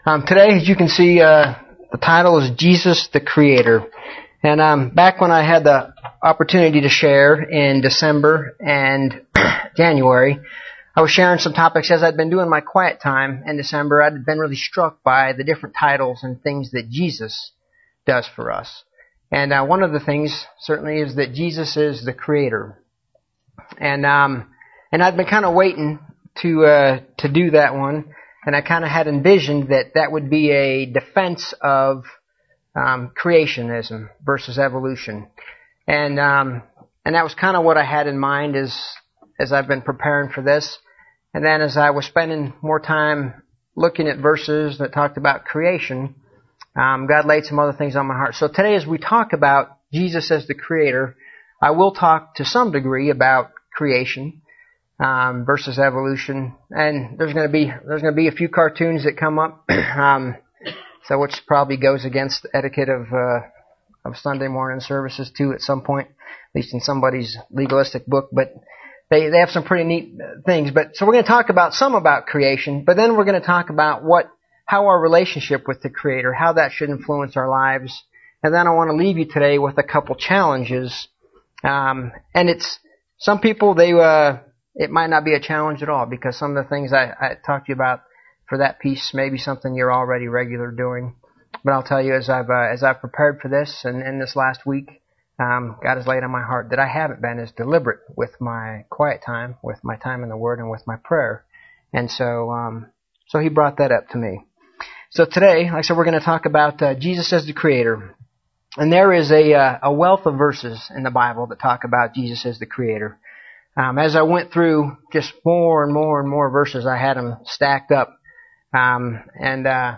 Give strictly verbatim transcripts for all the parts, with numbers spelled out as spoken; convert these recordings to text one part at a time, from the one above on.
Um, today, as you can see, uh, the title is Jesus the Creator. And um, back when I had the opportunity to share in December and January, I was sharing some topics as I'd been doing my quiet time in December. I'd been really struck by the different titles and things that Jesus does for us. And uh, one of the things certainly is that Jesus is the Creator. And um, and I'd been kind of waiting to uh, to do that one. And I kind of had envisioned that that would be a defense of um, creationism versus evolution, and um, and that was kind of what I had in mind as as I've been preparing for this. And then as I was spending more time looking at verses that talked about creation, um, God laid some other things on my heart. So today, as we talk about Jesus as the Creator, I will talk to some degree about creation. Um, versus evolution, and there's going to be there's going to be a few cartoons that come up, um, so which probably goes against the etiquette of uh, of Sunday morning services too at some point, at least in somebody's legalistic book. But they they have some pretty neat things. But so we're going to talk about some about creation, but then we're going to talk about what how our relationship with the Creator, how that should influence our lives, and then I want to leave you today with a couple challenges. Um, and it's some people they. Uh, It might not be a challenge at all because some of the things I, I talked to you about for that piece may be something you're already regular doing. But I'll tell you, as I've uh, as I've prepared for this and in this last week, um, God has laid on my heart that I haven't been as deliberate with my quiet time, with my time in the Word, and with my prayer. And so, um, so He brought that up to me. So today, like I said, we're going to talk about uh, Jesus as the Creator. And there is a uh, a wealth of verses in the Bible that talk about Jesus as the Creator. Um, as I went through just more and more and more verses, I had them stacked up, um, and uh,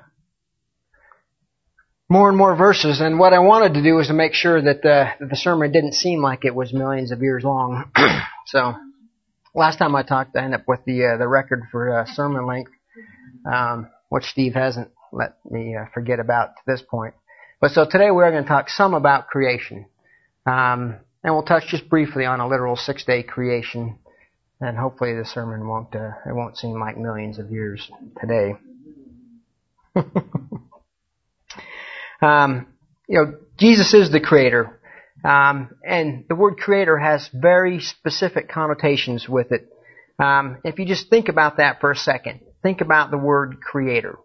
more and more verses. And what I wanted to do was to make sure that the, that the sermon didn't seem like it was millions of years long. So last time I talked, I ended up with the uh, the record for uh, sermon length, um, which Steve hasn't let me uh, forget about to this point. But so today we're going to talk some about creation. Um, And we'll touch just briefly on a literal six-day creation, and hopefully the sermon won't uh, it won't seem like millions of years today. um, you know, Jesus is the Creator, um, and the word Creator has very specific connotations with it. Um, if you just think about that for a second, think about the word Creator.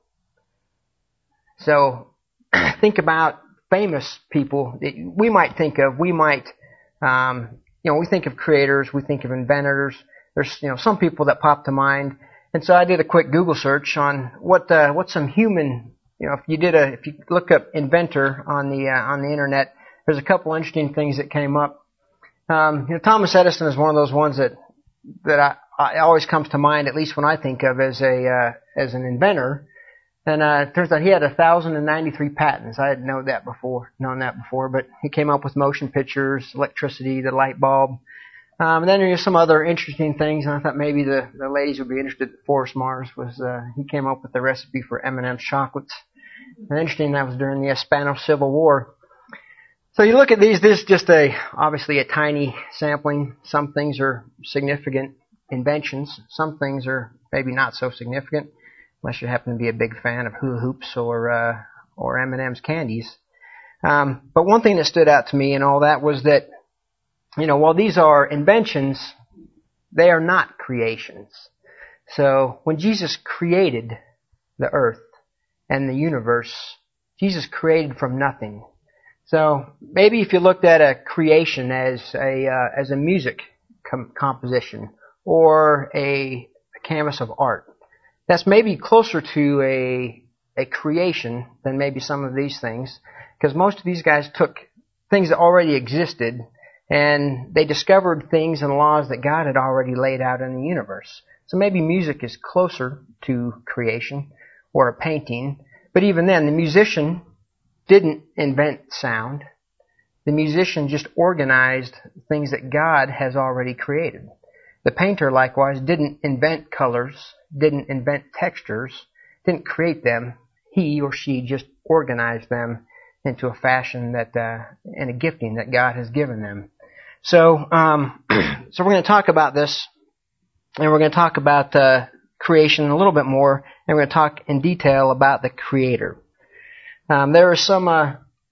So, think about famous people that we might think of. We might Um, you know, we think of creators, we think of inventors. There's, you know, some people that pop to mind. And so I did a quick Google search on what, uh, what some human, you know, if you did a, if you look up inventor on the, uh, on the internet, there's a couple interesting things that came up. Um, you know, Thomas Edison is one of those ones that, that I, I always comes to mind, at least when I think of as a, uh, as an inventor. And uh, it turns out he had one thousand ninety-three patents. I hadn't known that before, known that before, but he came up with motion pictures, electricity, the light bulb. Um, and then there's some other interesting things, and I thought maybe the, the ladies would be interested. Forrest Mars was, uh, he came up with the recipe for M and M's chocolates. And interesting, that was during the Spanish Civil War. So you look at these, this is just a, obviously a tiny sampling. Some things are significant inventions. Some things are maybe not so significant, unless you happen to be a big fan of hula hoops or uh, or M and M's candies. Um, but one thing that stood out to me in all that was that, you know, while these are inventions, they are not creations. So when Jesus created the earth and the universe, Jesus created from nothing. So maybe if you looked at a creation as a uh, as a music com- composition or a, a canvas of art, that's maybe closer to a a creation than maybe some of these things, because most of these guys took things that already existed and they discovered things and laws that God had already laid out in the universe. So maybe music is closer to creation or a painting, but even then, the musician didn't invent sound. The musician just organized things that God has already created. The painter, likewise, didn't invent colors, didn't invent textures, didn't create them. He or she just organized them into a fashion that, uh, and a gifting that God has given them. So, um, so we're going to talk about this, and we're going to talk about uh, creation a little bit more, and we're going to talk in detail about the Creator. Um, there is some uh,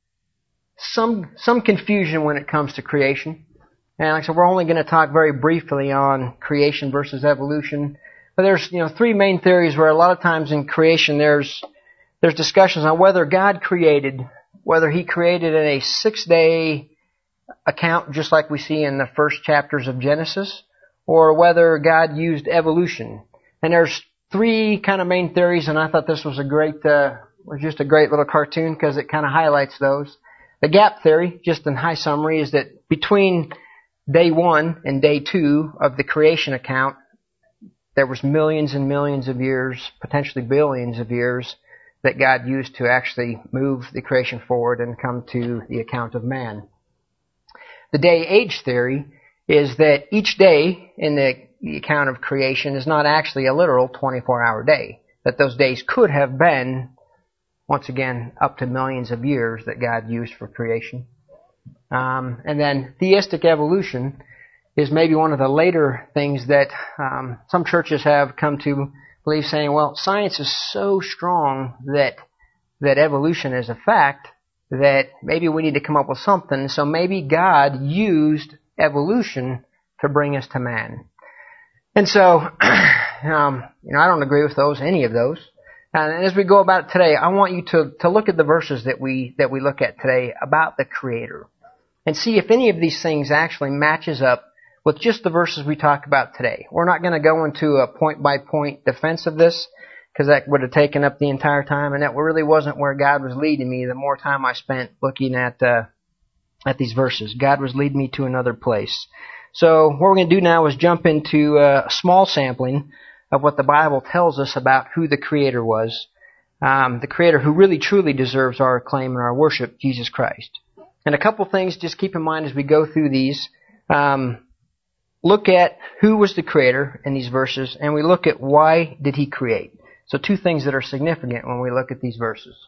some some confusion when it comes to creation. And like I said, we're only going to talk very briefly on creation versus evolution. But there's, you know, three main theories where a lot of times in creation there's there's discussions on whether God created, whether He created in a six-day account, just like we see in the first chapters of Genesis, or whether God used evolution. And there's three kind of main theories, and I thought this was a great, uh, was just a great little cartoon because it kind of highlights those. The gap theory, just in high summary, is that between day one and day two of the creation account, there was millions and millions of years, potentially billions of years, that God used to actually move the creation forward and come to the account of man. The day-age theory is that each day in the, the account of creation is not actually a literal twenty-four hour day. That those days could have been, once again, up to millions of years that God used for creation. Um, and then theistic evolution is maybe one of the later things that um, some churches have come to believe, saying, well, science is so strong that that evolution is a fact that maybe we need to come up with something. So maybe God used evolution to bring us to man. And so, um, you know, I don't agree with those, any of those. And as we go about it today, I want you to, to look at the verses that we that we look at today about the Creator, and see if any of these things actually matches up with just the verses we talk about today. We're not going to go into a point-by-point defense of this, because that would have taken up the entire time, and that really wasn't where God was leading me the more time I spent looking at uh, at these verses. God was leading me to another place. So what we're going to do now is jump into uh, a small sampling of what the Bible tells us about who the Creator was, um, the Creator who really truly deserves our acclaim and our worship, Jesus Christ. And a couple things just keep in mind as we go through these. Um, look at who was the Creator in these verses, and we look at why did He create. So two things that are significant when we look at these verses.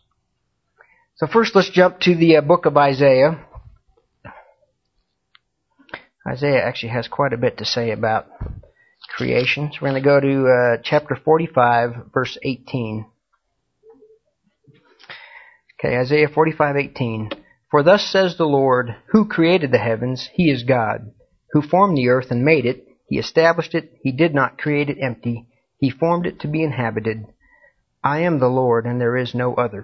So first let's jump to the uh, book of Isaiah. Isaiah actually has quite a bit to say about creation. So we're going to go to uh, chapter forty-five, verse eighteen. Okay, Isaiah forty-five, eighteen. For thus says the Lord, who created the heavens, He is God. Who formed the earth and made it, He established it, He did not create it empty. He formed it to be inhabited. I am the Lord, and there is no other.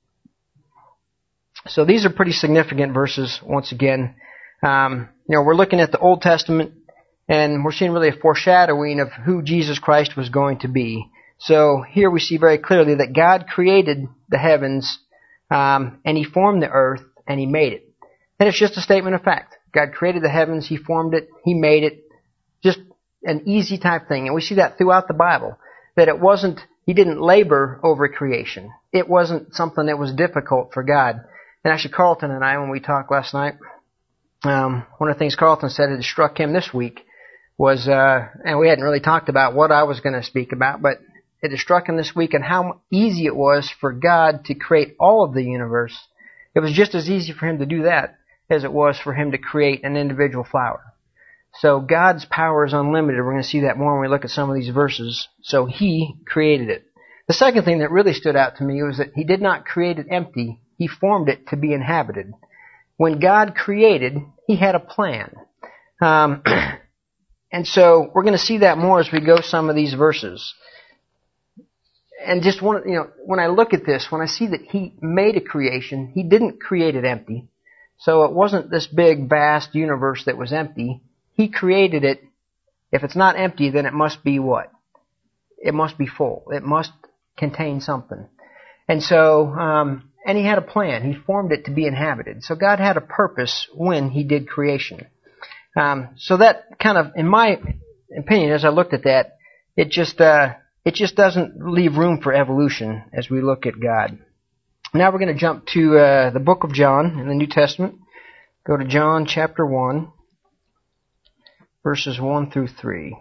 So these are pretty significant verses, once again. Um, you know, we're looking at the Old Testament, and we're seeing really a foreshadowing of who Jesus Christ was going to be. So here we see very clearly that God created the heavens, um, and He formed the earth, and He made it. And it's just a statement of fact. God created the heavens, He formed it, He made it. Just an easy type thing. And we see that throughout the Bible. That it wasn't, He didn't labor over creation. It wasn't something that was difficult for God. And actually Carlton and I, when we talked last night, um, one of the things Carlton said that struck him this week was, uh, and we hadn't really talked about what I was going to speak about, but it has struck him this week and how easy it was for God to create all of the universe. It was just as easy for Him to do that as it was for Him to create an individual flower. So God's power is unlimited. We're going to see that more when we look at some of these verses. So He created it. The second thing that really stood out to me was that He did not create it empty. He formed it to be inhabited. When God created, He had a plan. Um, and so we're going to see that more as we go some of these verses. And just one, you know, when I look at this, when I see that He made a creation, He didn't create it empty. So it wasn't this big, vast universe that was empty. He created it. If it's not empty, then it must be what? It must be full. It must contain something. And so, um, and He had a plan. He formed it to be inhabited. So God had a purpose when He did creation. Um, so that kind of, in my opinion, as I looked at that, it just, uh, it just doesn't leave room for evolution as we look at God. Now we're going to jump to uh, the book of John in the New Testament. Go to John chapter one, verses one through three.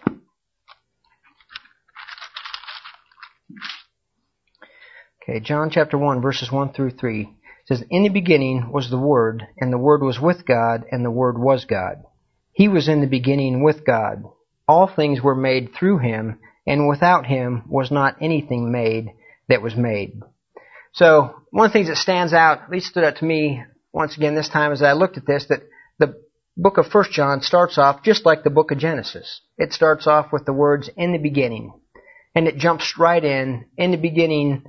Okay, John chapter one, verses one through three. It says, in the beginning was the Word, and the Word was with God, and the Word was God. He was in the beginning with God. All things were made through Him, and without him was not anything made that was made. So one of the things that stands out, at least stood out to me once again this time as I looked at this, that the book of First John starts off just like the book of Genesis. It starts off with the words, in the beginning. And it jumps right in. In the beginning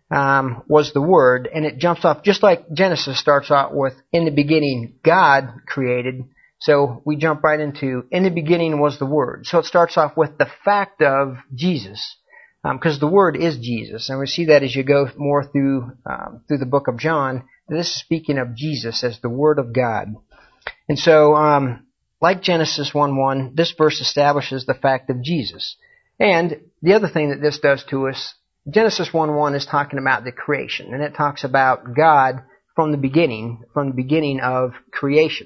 um, was the Word. And it jumps off just like Genesis starts off with, in the beginning God created. So we jump right into, in the beginning was the Word. So it starts off with the fact of Jesus. Because um, the Word is Jesus. And we see that as you go more through um, through the book of John. This is speaking of Jesus as the Word of God. And so, um, like Genesis one one, this verse establishes the fact of Jesus. And the other thing that this does to us, Genesis one one is talking about the creation. And it talks about God from the beginning, from the beginning of creation.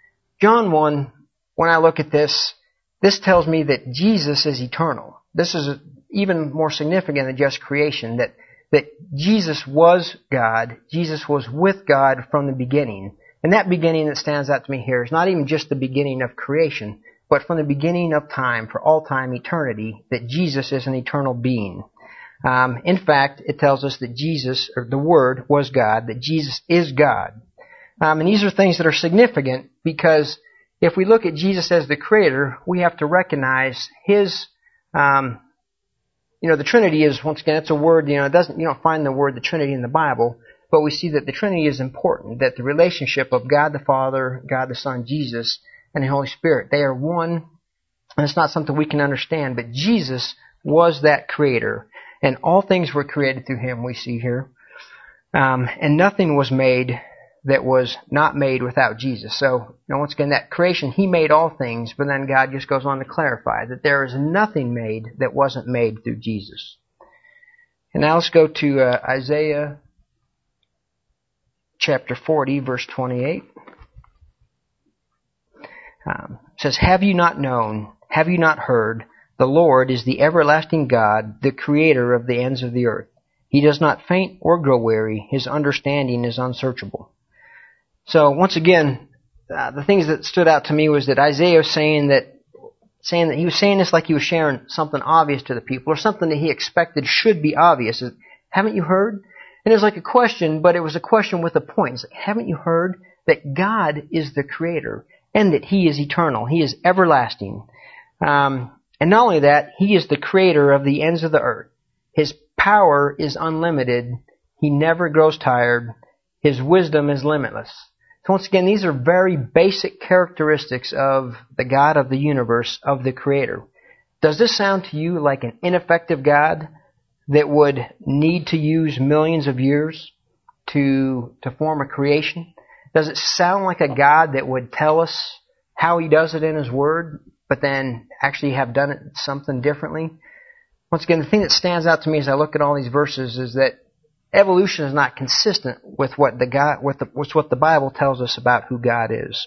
John one, when I look at this, this tells me that Jesus is eternal. This is even more significant than just creation, that, that Jesus was God. Jesus was with God from the beginning. And that beginning that stands out to me here is not even just the beginning of creation, but from the beginning of time, for all time, eternity, that Jesus is an eternal being. Um, in fact, it tells us that Jesus, or the Word, was God, that Jesus is God. Um, and these are things that are significant because if we look at Jesus as the Creator, we have to recognize His, um, you know, the Trinity is, once again, it's a word, you know, it doesn't, you don't find the word the Trinity in the Bible. But we see that the Trinity is important, that the relationship of God the Father, God the Son, Jesus, and the Holy Spirit, they are one, and it's not something we can understand, but Jesus was that creator, and all things were created through him, we see here. Um, and nothing was made that was not made without Jesus. So, you know, once again, that creation, he made all things, but then God just goes on to clarify that there is nothing made that wasn't made through Jesus. And now let's go to uh, Isaiah chapter forty, verse twenty-eight. Um, it says, have you not known, have you not heard, the Lord is the everlasting God, the creator of the ends of the earth. He does not faint or grow weary. His understanding is unsearchable. So once again, uh, the things that stood out to me was that Isaiah was saying that, saying that he was saying this like he was sharing something obvious to the people, or something that he expected should be obvious. Haven't you heard? And it was like a question, but it was a question with a point. It's like, haven't you heard that God is the creator and that he is eternal? He is everlasting. Um, and not only that, he is the creator of the ends of the earth. His power is unlimited. He never grows tired. His wisdom is limitless. So once again, these are very basic characteristics of the God of the universe, of the creator. Does this sound to you like an ineffective God that would need to use millions of years to to form a creation? Does it sound like a God that would tell us how he does it in his word, but then actually have done it something differently? Once again, the thing that stands out to me as I look at all these verses is that evolution is not consistent with what the God, with, the, with what the Bible tells us about who God is.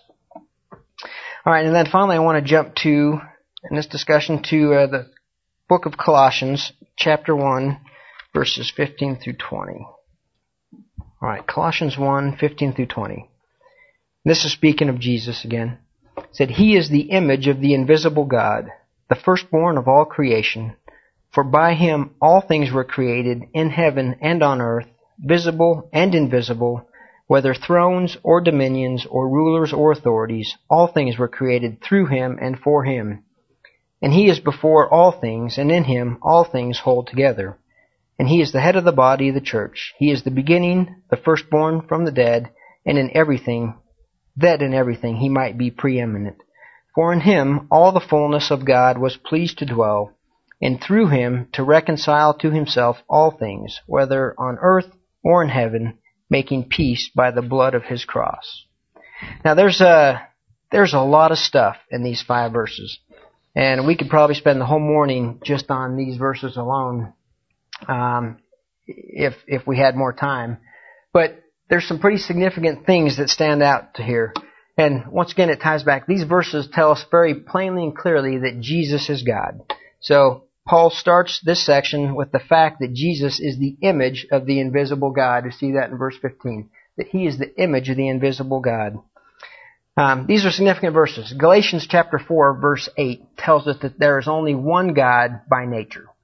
All right, and then finally, I want to jump to in this discussion to uh, the book of Colossians, chapter one, verses fifteen through twenty. All right, Colossians one, fifteen through twenty. This is speaking of Jesus again. It said, he is the image of the invisible God, the firstborn of all creation. For by him all things were created in heaven and on earth, visible and invisible, whether thrones or dominions or rulers or authorities, all things were created through him and for him. And he is before all things, and in him all things hold together. And he is the head of the body of the church. He is the beginning, the firstborn from the dead, and in everything, that in everything he might be preeminent. For in him all the fullness of God was pleased to dwell, and through him to reconcile to himself all things, whether on earth or in heaven, making peace by the blood of his cross. Now there's a, there's a lot of stuff in these five verses. And we could probably spend the whole morning just on these verses alone, um, if if we had more time. But there's some pretty significant things that stand out to here. And once again, it ties back. These verses tell us very plainly and clearly that Jesus is God. So Paul starts this section with the fact that Jesus is the image of the invisible God. You see that in verse fifteen, that he is the image of the invisible God. Um, these are significant verses. Galatians chapter four, verse eight tells us that there is only one God by nature.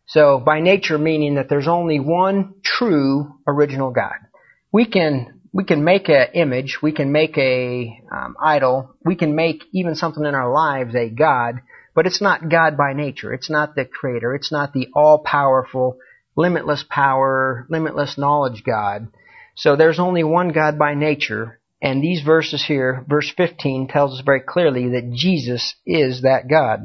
So by nature meaning that there's only one true original God. We can we can make an image, we can make a um, idol, we can make even something in our lives a God, but it's not God by nature. It's not the creator. It's not the all-powerful, limitless power, limitless knowledge God. So there's only one God by nature, and these verses here, verse fifteen, tells us very clearly that Jesus is that God.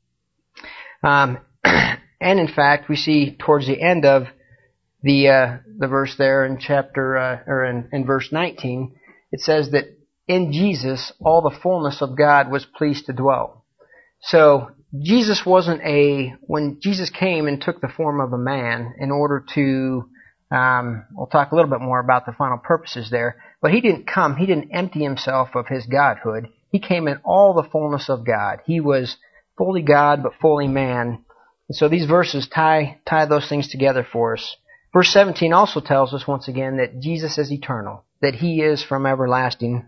Um, and in fact, we see towards the end of the uh, the verse there in chapter uh, or in, in verse nineteen, it says that in Jesus all the fullness of God was pleased to dwell. So Jesus wasn't a when Jesus came and took the form of a man in order to um, we'll talk a little bit more about the final purposes there, but he didn't come, he didn't empty himself of his godhood. He came in all the fullness of God. He was fully God but fully man. And so these verses tie tie those things together for us. Verse seventeen also tells us once again that Jesus is eternal, that He is from everlasting.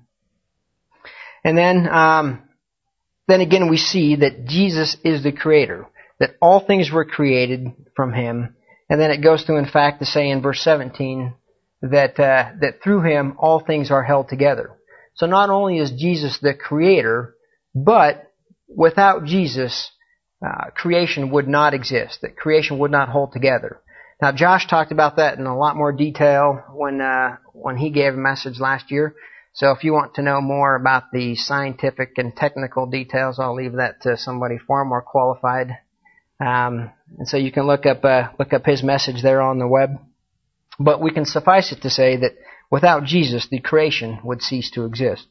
And then, um, then again we see that Jesus is the Creator, that all things were created from Him. And then it goes through, in fact, to say in verse seventeen that uh, that through Him all things are held together. So not only is Jesus the Creator, but without Jesus, uh, creation would not exist, that creation would not hold together. Now, Josh talked about that in a lot more detail when uh, when he gave a message last year. So if you want to know more about the scientific and technical details, I'll leave that to somebody far more qualified. Um, and so you can look up uh, look up his message there on the web. But we can suffice it to say that without Jesus, the creation would cease to exist.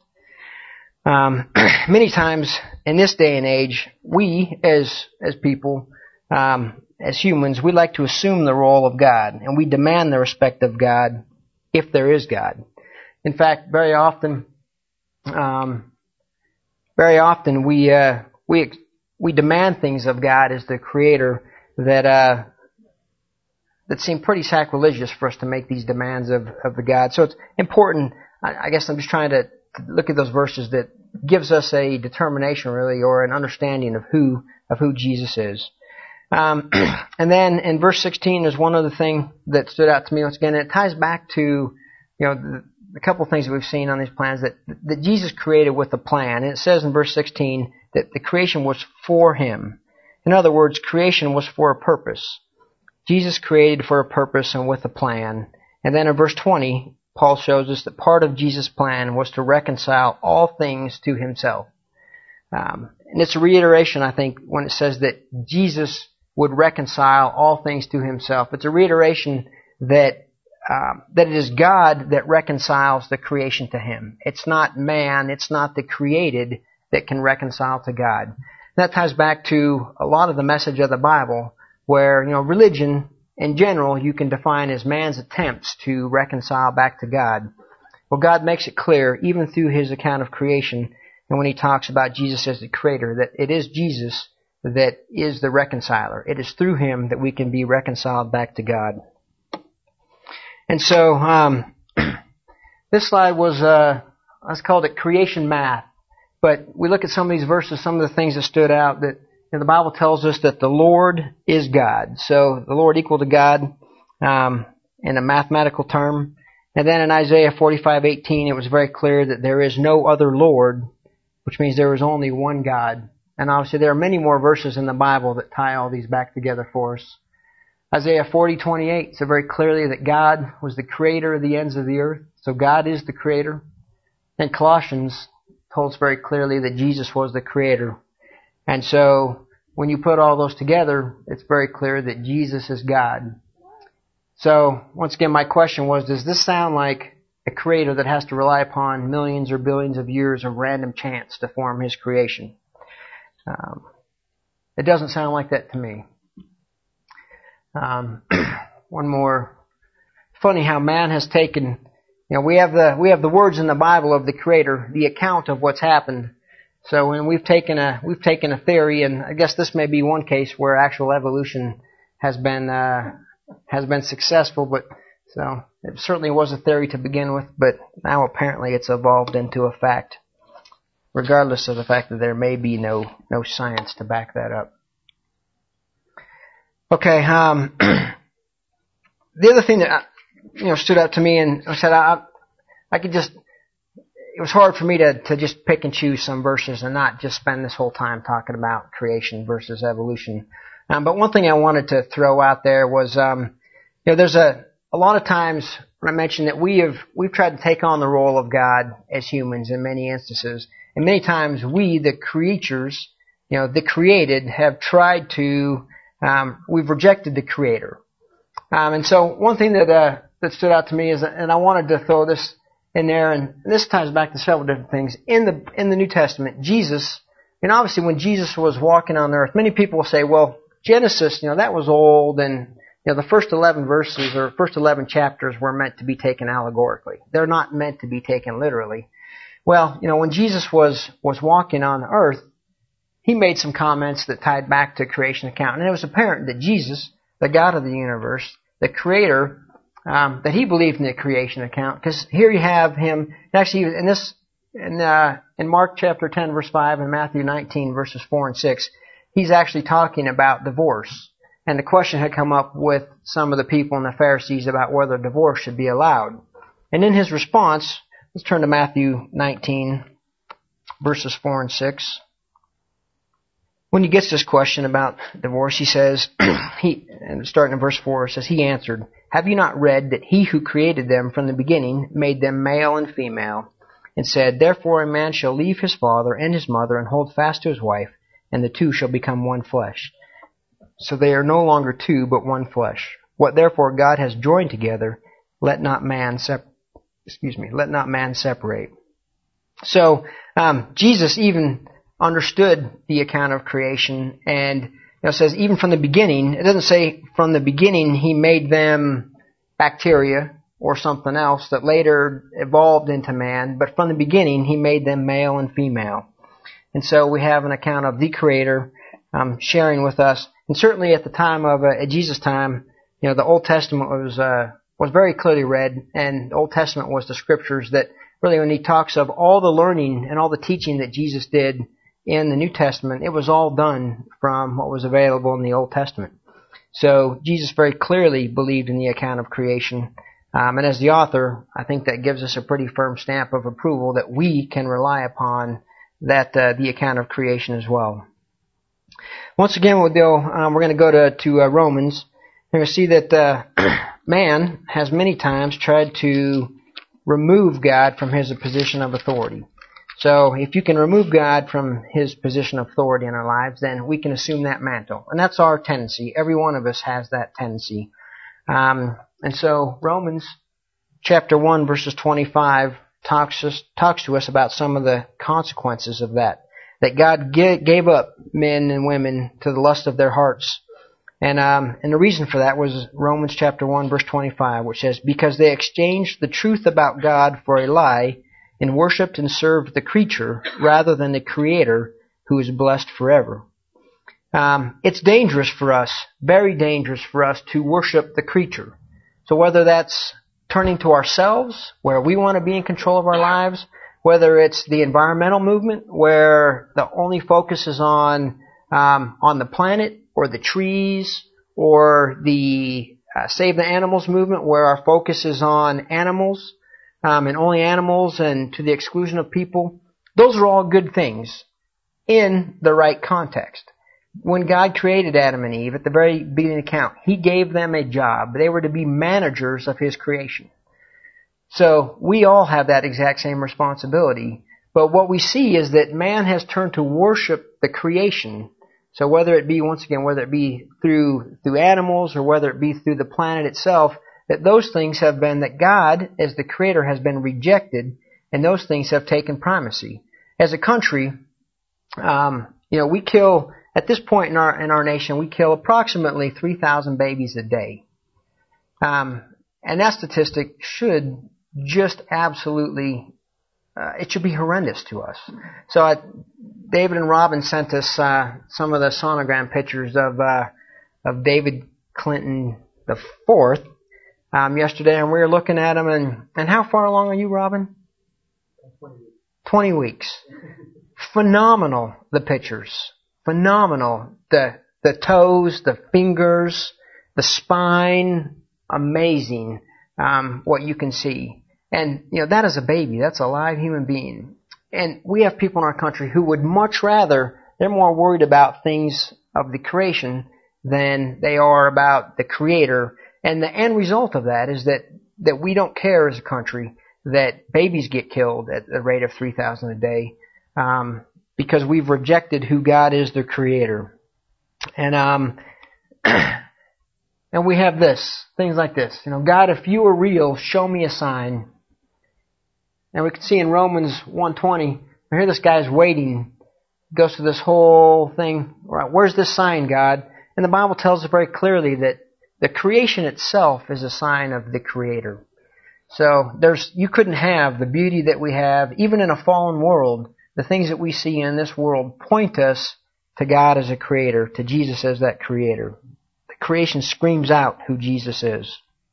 Um, many times in this day and age, we as as people, um, as humans, we like to assume the role of God, and we demand the respect of God if there is God. In fact, very often, um, very often we uh, we we demand things of God as the Creator that uh, that seem pretty sacrilegious for us to make these demands of of the God. So it's important. I, I guess I'm just trying to look at those verses that gives us a determination, really, or an understanding of who of who Jesus is. Um, and then in verse sixteen, there's one other thing that stood out to me once again. And it ties back to, you know, the, the couple of things that we've seen on these plans that that Jesus created with a plan. And it says in verse sixteen that the creation was for Him. In other words, creation was for a purpose. Jesus created for a purpose and with a plan. And then in verse twenty, Paul shows us that part of Jesus' plan was to reconcile all things to Himself. Um, and it's a reiteration, I think, when it says that Jesus would reconcile all things to Himself. It's a reiteration that um, that it is God that reconciles the creation to Him. It's not man, it's not the created that can reconcile to God. And that ties back to a lot of the message of the Bible, where, you know, religion in general you can define as man's attempts to reconcile back to God. Well, God makes it clear, even through His account of creation, and when He talks about Jesus as the Creator, that it is Jesus that is the reconciler. It is through Him that we can be reconciled back to God. And so, um, this slide was, uh, let's call it creation math. But we look at some of these verses, some of the things that stood out, that, you know, the Bible tells us that the Lord is God. So the Lord equal to God um, in a mathematical term. And then in Isaiah forty-five eighteen, it was very clear that there is no other Lord, which means there is only one God. And obviously there are many more verses in the Bible that tie all these back together for us. Isaiah forty twenty-eight says very clearly that God was the creator of the ends of the earth. So God is the creator. And Colossians told us very clearly that Jesus was the creator. And so when you put all those together, it's very clear that Jesus is God. So once again, my question was, does this sound like a creator that has to rely upon millions or billions of years of random chance to form His creation? Um, it doesn't sound like that to me. Um, one more. Funny how man has taken, you know, we have the we have the words in the Bible of the Creator, the account of what's happened. So when we've taken a we've taken a theory, and I guess this may be one case where actual evolution has been uh, has been successful, but so it certainly was a theory to begin with, but now apparently it's evolved into a fact, regardless of the fact that there may be no no science to back that up. Okay. Um, the other thing that I, you know stood out to me, and I said I I could just it was hard for me to to just pick and choose some verses and not just spend this whole time talking about creation versus evolution. Um, but one thing I wanted to throw out there was um, you know there's a a lot of times when I mentioned that we have we've tried to take on the role of God as humans in many instances, and many times we, the creatures, you know, the created, have tried to um, we've rejected the Creator. Um, and so one thing that uh, that stood out to me is, and I wanted to throw this in there, and this ties back to several different things in the in the New Testament. Jesus, and obviously when Jesus was walking on the earth, many people will say, well, Genesis, you know, that was old, and you know, the first eleven verses or first eleven chapters were meant to be taken allegorically. They're not meant to be taken literally. Well, you know, when Jesus was was walking on the earth, he made some comments that tied back to creation account, and it was apparent that Jesus, the God of the universe, the Creator, um, that he believed in the creation account. Because here you have him actually in this in uh, in Mark chapter ten verse five and Matthew nineteen verses four and six, he's actually talking about divorce. And the question had come up with some of the people and the Pharisees about whether divorce should be allowed. And in his response, let's turn to Matthew nineteen, verses four and six. When he gets this question about divorce, he says, he, and starting in verse four, it says, he answered, "Have you not read that he who created them from the beginning made them male and female, and said, Therefore a man shall leave his father and his mother and hold fast to his wife, and the two shall become one flesh. So they are no longer two, but one flesh. What therefore God has joined together, let not man sep- excuse me, let not man separate." So um, Jesus even understood the account of creation, and you know, says even from the beginning. It doesn't say from the beginning he made them bacteria or something else that later evolved into man, but from the beginning he made them male and female. And so we have an account of the Creator um, sharing with us. And certainly at the time of uh, at Jesus' time, you know, the Old Testament was uh, was very clearly read, and the Old Testament was the scriptures that really, when he talks of all the learning and all the teaching that Jesus did in the New Testament, it was all done from what was available in the Old Testament. So Jesus very clearly believed in the account of creation, um, and as the author, I think that gives us a pretty firm stamp of approval that we can rely upon that uh, the account of creation as well. Once again, we'll go, um, we're going to go to, to uh, Romans. We're going to see that uh, man has many times tried to remove God from his position of authority. So if you can remove God from his position of authority in our lives, then we can assume that mantle. And that's our tendency. Every one of us has that tendency. Um, and so Romans chapter one, verses twenty-five, talks, us, talks to us about some of the consequences of that. That God gave up men and women to the lust of their hearts. And um, and the reason for that was Romans chapter one, verse twenty-five, which says, "Because they exchanged the truth about God for a lie, and worshipped and served the creature rather than the Creator, who is blessed forever." Um, it's dangerous for us, very dangerous for us, to worship the creature. So whether that's turning to ourselves, where we want to be in control of our lives, whether it's the environmental movement, where the only focus is on um, on the planet or the trees, or the uh, Save the Animals movement, where our focus is on animals um, and only animals and to the exclusion of people. Those are all good things in the right context. When God created Adam and Eve at the very beginning account, He gave them a job. They were to be managers of His creation. So we all have that exact same responsibility. But what we see is that man has turned to worship the creation. So whether it be, once again, whether it be through through animals or whether it be through the planet itself, that those things have been, that God, as the Creator, has been rejected, and those things have taken primacy. As a country, um, you know, we kill, at this point in our in our nation, we kill approximately three thousand babies a day. Um, and that statistic should just absolutely, uh, it should be horrendous to us. So I, David and Robin sent us uh, some of the sonogram pictures of uh, of David Clinton the fourth um, yesterday, and we were looking at them. And, and how far along are you, Robin? Twenty weeks. Phenomenal, the pictures. Phenomenal, the the toes, the fingers, the spine. Amazing um, what you can see. And, you know, that is a baby. That's a live human being. And we have people in our country who would much rather, they're more worried about things of the creation than they are about the Creator. And the end result of that is that, that we don't care as a country that babies get killed at the rate of three thousand a day um, because we've rejected who God is, their Creator. And um, and we have this, things like this. You know, God, if you are real, show me a sign. And we can see in Romans one twenty, here this guy's waiting. Goes through this whole thing. Right, where's this sign, God? And the Bible tells us very clearly that the creation itself is a sign of the Creator. So there's, you couldn't have the beauty that we have, even in a fallen world. The things that we see in this world point us to God as a Creator, to Jesus as that Creator. The creation screams out who Jesus is.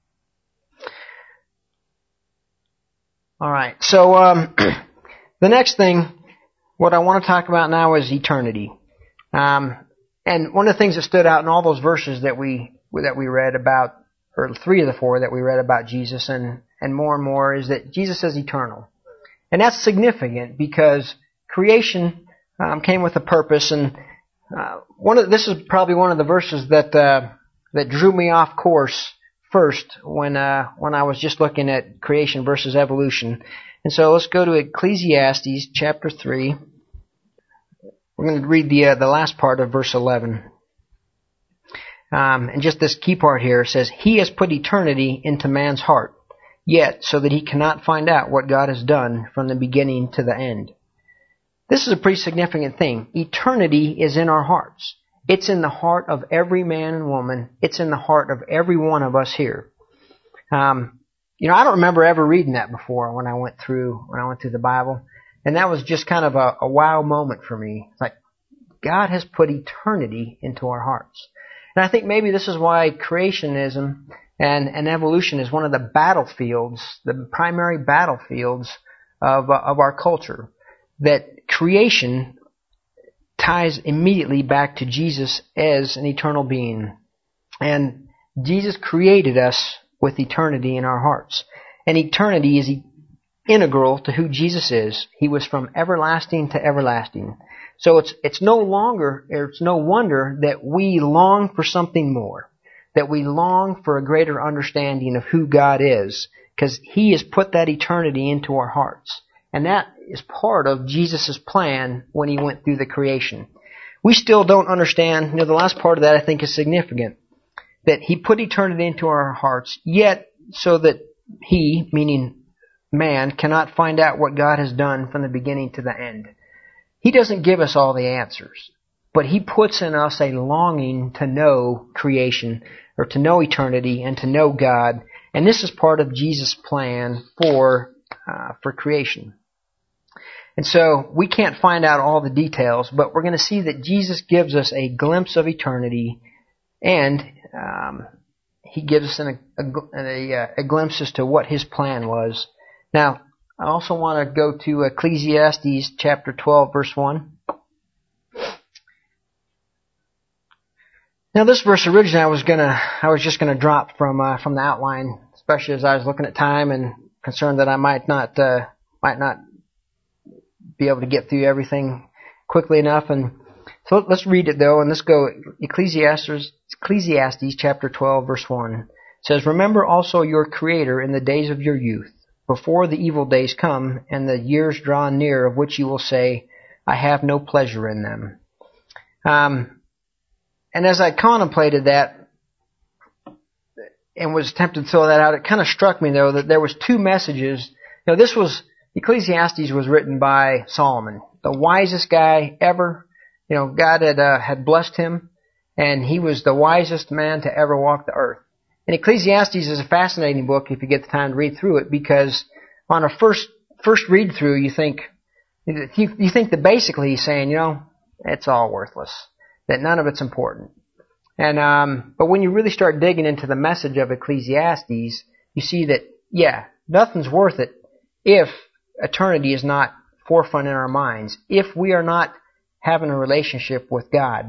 All right. So um, the next thing, what I want to talk about now is eternity. Um, and one of the things that stood out in all those verses that we that we read about, or three of the four that we read about Jesus, and and more and more, is that Jesus is eternal, and that's significant because creation um, came with a purpose. And uh, one of this is probably one of the verses that uh, that drew me off course first when uh, when I was just looking at creation versus evolution. And so let's go to Ecclesiastes chapter three. We're going to read the uh, the last part of verse eleven. Um, and just this key part here says, He has put eternity into man's heart, yet so that he cannot find out what God has done from the beginning to the end. This is a pretty significant thing. Eternity is in our hearts. It's in the heart of every man and woman. It's in the heart of every one of us here. Um, you know, I don't remember ever reading that before when I went through when I went through the Bible, and that was just kind of a, a wow moment for me. It's like God has put eternity into our hearts, and I think maybe this is why creationism and, and evolution is one of the battlefields, the primary battlefields of uh, of our culture. That creation ties immediately back to Jesus as an eternal being. And Jesus created us with eternity in our hearts. And eternity is integral to who Jesus is. He was from everlasting to everlasting. So it's it's no longer, it's no wonder that we long for something more. That we long for a greater understanding of who God is. Because He has put that eternity into our hearts. And that is part of Jesus' plan when He went through the creation. We still don't understand, you know, the last part of that I think is significant. That He put eternity into our hearts, yet so that He, meaning man, cannot find out what God has done from the beginning to the end. He doesn't give us all the answers, but He puts in us a longing to know creation, or to know eternity, and to know God. And this is part of Jesus' plan for uh, for creation. And so we can't find out all the details, but we're going to see that Jesus gives us a glimpse of eternity, and um, He gives us an, a, a, a glimpse as to what His plan was. Now, I also want to go to Ecclesiastes chapter twelve, verse one. Now, this verse originally I was gonna, I was just gonna drop from uh, from the outline, especially as I was looking at time and concerned that I might not uh, might not. be able to get through everything quickly enough. And so let's read it though, and let's go Ecclesiastes, Ecclesiastes chapter twelve, verse one. It says, Remember also your Creator in the days of your youth, before the evil days come, and the years draw near, of which you will say, I have no pleasure in them. Um, and as I contemplated that, and was tempted to throw that out, it kind of struck me though that there was two messages. You know, this was Ecclesiastes was written by Solomon, the wisest guy ever. You know, God had uh, had blessed him, and he was the wisest man to ever walk the earth. And Ecclesiastes is a fascinating book if you get the time to read through it, because on a first first read through, you think you, you think that basically he's saying, you know, it's all worthless, that none of it's important. And um, but when you really start digging into the message of Ecclesiastes, you see that yeah, nothing's worth it if eternity is not forefront in our minds, if we are not having a relationship with God.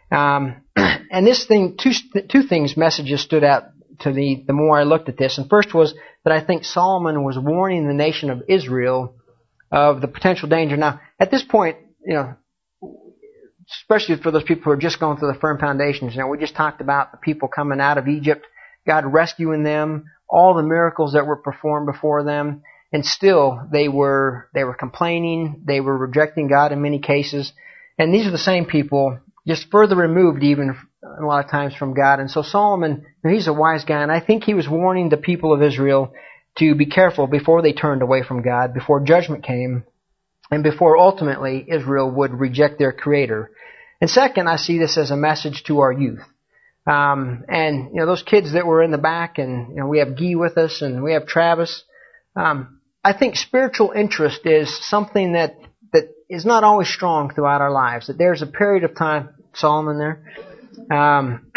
Um, and this thing, two, two things, messages stood out to me the more I looked at this. And first was that I think Solomon was warning the nation of Israel of the potential danger. Now, at this point, you know, especially for those people who are just going through the firm foundations, you know, we just talked about the people coming out of Egypt, God rescuing them, all the miracles that were performed before them, and still they were they were complaining, they were rejecting God in many cases. And these are the same people, just further removed even a lot of times from God. And so Solomon, he's a wise guy, and I think he was warning the people of Israel to be careful before they turned away from God, before judgment came, and before ultimately Israel would reject their Creator. And second, I see this as a message to our youth. Um, and, you know, those kids that were in the back, and, you know, we have Guy with us, and we have Travis. Um, I think spiritual interest is something that, that is not always strong throughout our lives. That there's a period of time, Solomon there, um,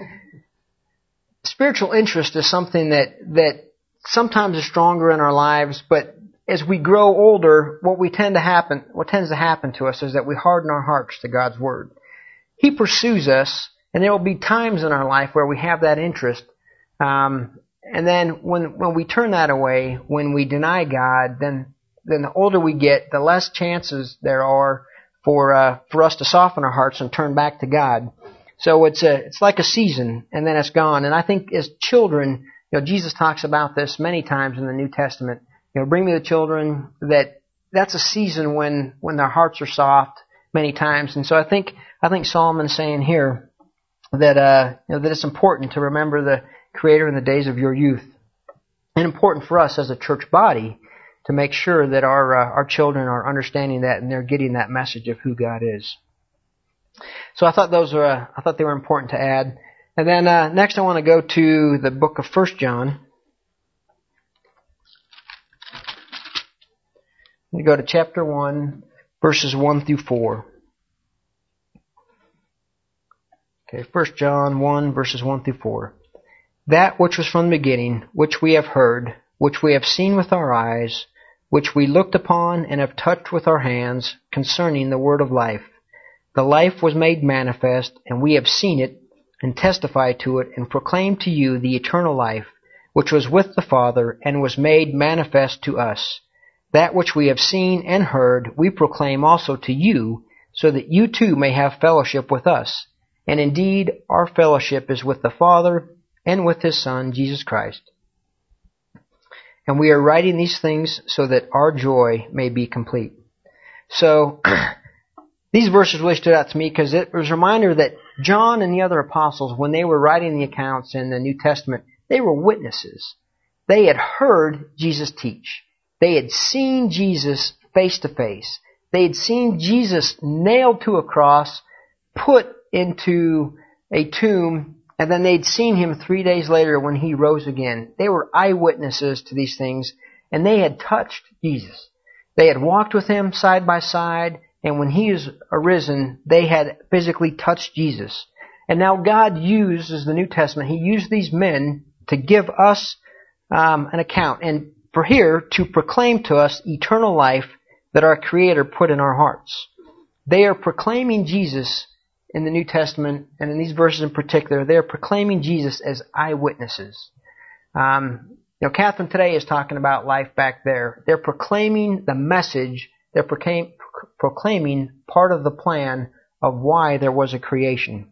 spiritual interest is something that, that sometimes is stronger in our lives, but as we grow older, what we tend to happen, what tends to happen to us is that we harden our hearts to God's Word. He pursues us, and there will be times in our life where we have that interest. Um, and then when when we turn that away, when we deny God, then then the older we get, the less chances there are for uh, for us to soften our hearts and turn back to God. So it's a it's like a season, and then it's gone. And I think as children, you know, Jesus talks about this many times in the New Testament. You know, bring me the children. That that's a season when when their hearts are soft many times. And so I think I think Solomon's saying here that uh, you know, that it's important to remember the Creator in the days of your youth, and important for us as a church body to make sure that our uh, our children are understanding that and they're getting that message of who God is. So I thought those were uh, I thought they were important to add. And then uh, next I want to go to the book of First John. We go to chapter one, verses one through four. Okay, First John one, verses one through four. That which was from the beginning, which we have heard, which we have seen with our eyes, which we looked upon and have touched with our hands, concerning the word of life. The life was made manifest, and we have seen it, and testified to it, and proclaimed to you the eternal life, which was with the Father, and was made manifest to us. That which we have seen and heard, we proclaim also to you, so that you too may have fellowship with us. And indeed, our fellowship is with the Father and with His Son, Jesus Christ. And we are writing these things so that our joy may be complete. So, these verses really stood out to me because it was a reminder that John and the other apostles, when they were writing the accounts in the New Testament, they were witnesses. They had heard Jesus teach. They had seen Jesus face to face. They had seen Jesus nailed to a cross, put into a tomb, and then they'd seen Him three days later when He rose again. They were eyewitnesses to these things, and they had touched Jesus. They had walked with Him side by side, and when He is arisen, they had physically touched Jesus. And now God uses the New Testament. He used these men to give us um, an account, and for here to proclaim to us eternal life that our Creator put in our hearts. They are proclaiming Jesus in the New Testament, and in these verses in particular, they are proclaiming Jesus as eyewitnesses. Um, you know, Catherine today is talking about life back there. They're proclaiming the message. They're proclaim, proclaiming part of the plan of why there was a creation.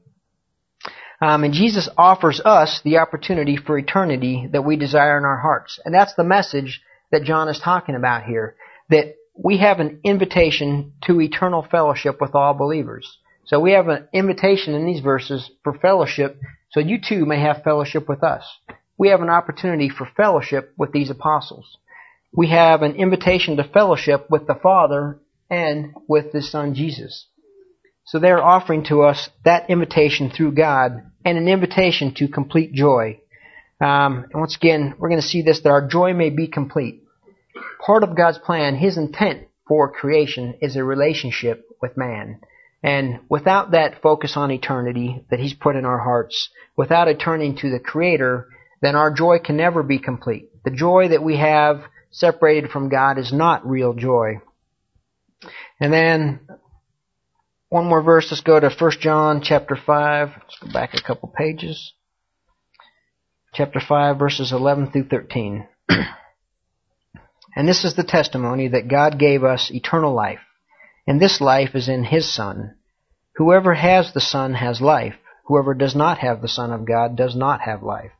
Um, and Jesus offers us the opportunity for eternity that we desire in our hearts. And that's the message that John is talking about here. That we have an invitation to eternal fellowship with all believers. So we have an invitation in these verses for fellowship, so you too may have fellowship with us. We have an opportunity for fellowship with these apostles. We have an invitation to fellowship with the Father and with His Son Jesus. So they're offering to us that invitation through God and an invitation to complete joy. Um, and once again, we're going to see this, that our joy may be complete. Part of God's plan, His intent for creation, is a relationship with man. And without that focus on eternity that He's put in our hearts, without it turning to the Creator, then our joy can never be complete. The joy that we have separated from God is not real joy. And then one more verse. Let's go to First John chapter five. Let's go back a couple pages. Chapter five, verses eleven through thirteen. And this is the testimony that God gave us eternal life, and this life is in His Son. Whoever has the Son has life. Whoever does not have the Son of God does not have life.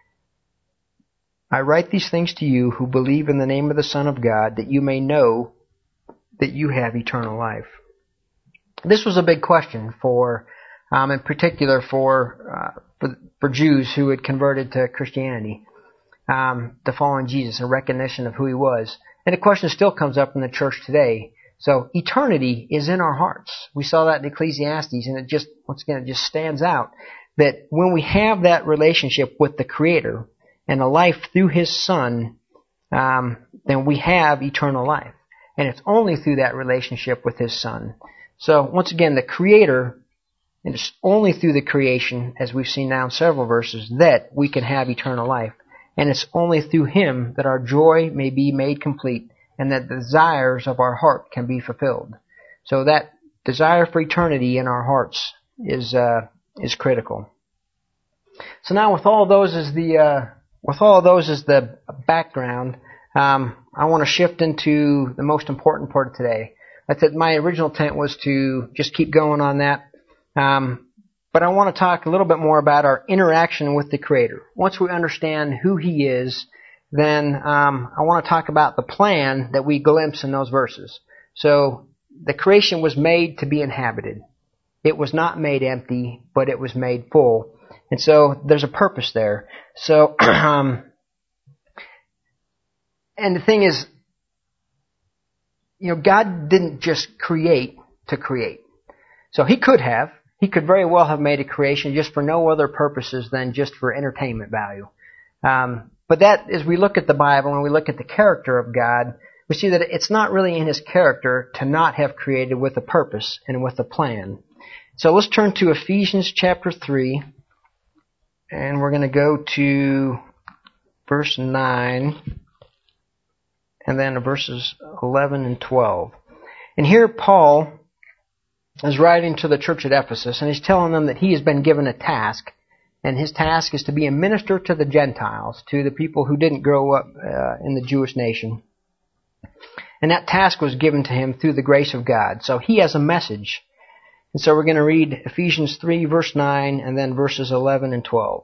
I write these things to you who believe in the name of the Son of God, that you may know that you have eternal life. This was a big question for, um, in particular for, uh, for for Jews who had converted to Christianity, um, to follow in Jesus and recognition of who He was. And the question still comes up in the church today. So eternity is in our hearts. We saw that in Ecclesiastes, and it just, once again, it just stands out that when we have that relationship with the Creator and a life through His Son, um, then we have eternal life. And it's only through that relationship with His Son. So, once again, the Creator, and it's only through the creation, as we've seen now in several verses, that we can have eternal life. And it's only through Him that our joy may be made complete, and that the desires of our heart can be fulfilled. So that desire for eternity in our hearts is uh, is critical. So now, with all those as the uh, with all those as the background, um, I want to shift into the most important part of today. I said my original intent was to just keep going on that, um, but I want to talk a little bit more about our interaction with the Creator. Once we understand who He is, then um, I want to talk about the plan that we glimpse in those verses. So the creation was made to be inhabited. It was not made empty, but it was made full. And so there's a purpose there. So, um, and the thing is, you know, God didn't just create to create. So He could have. He could very well have made a creation just for no other purposes than just for entertainment value. Um, But that, as we look at the Bible and we look at the character of God, we see that it's not really in His character to not have created with a purpose and with a plan. So let's turn to Ephesians chapter three, and we're going to go to verse nine, and then verses eleven and twelve. And here Paul is writing to the church at Ephesus, and he's telling them that he has been given a task. And his task is to be a minister to the Gentiles, to the people who didn't grow up uh, in the Jewish nation. And that task was given to him through the grace of God. So he has a message. And so we're going to read Ephesians three, verse nine, and then verses eleven and twelve.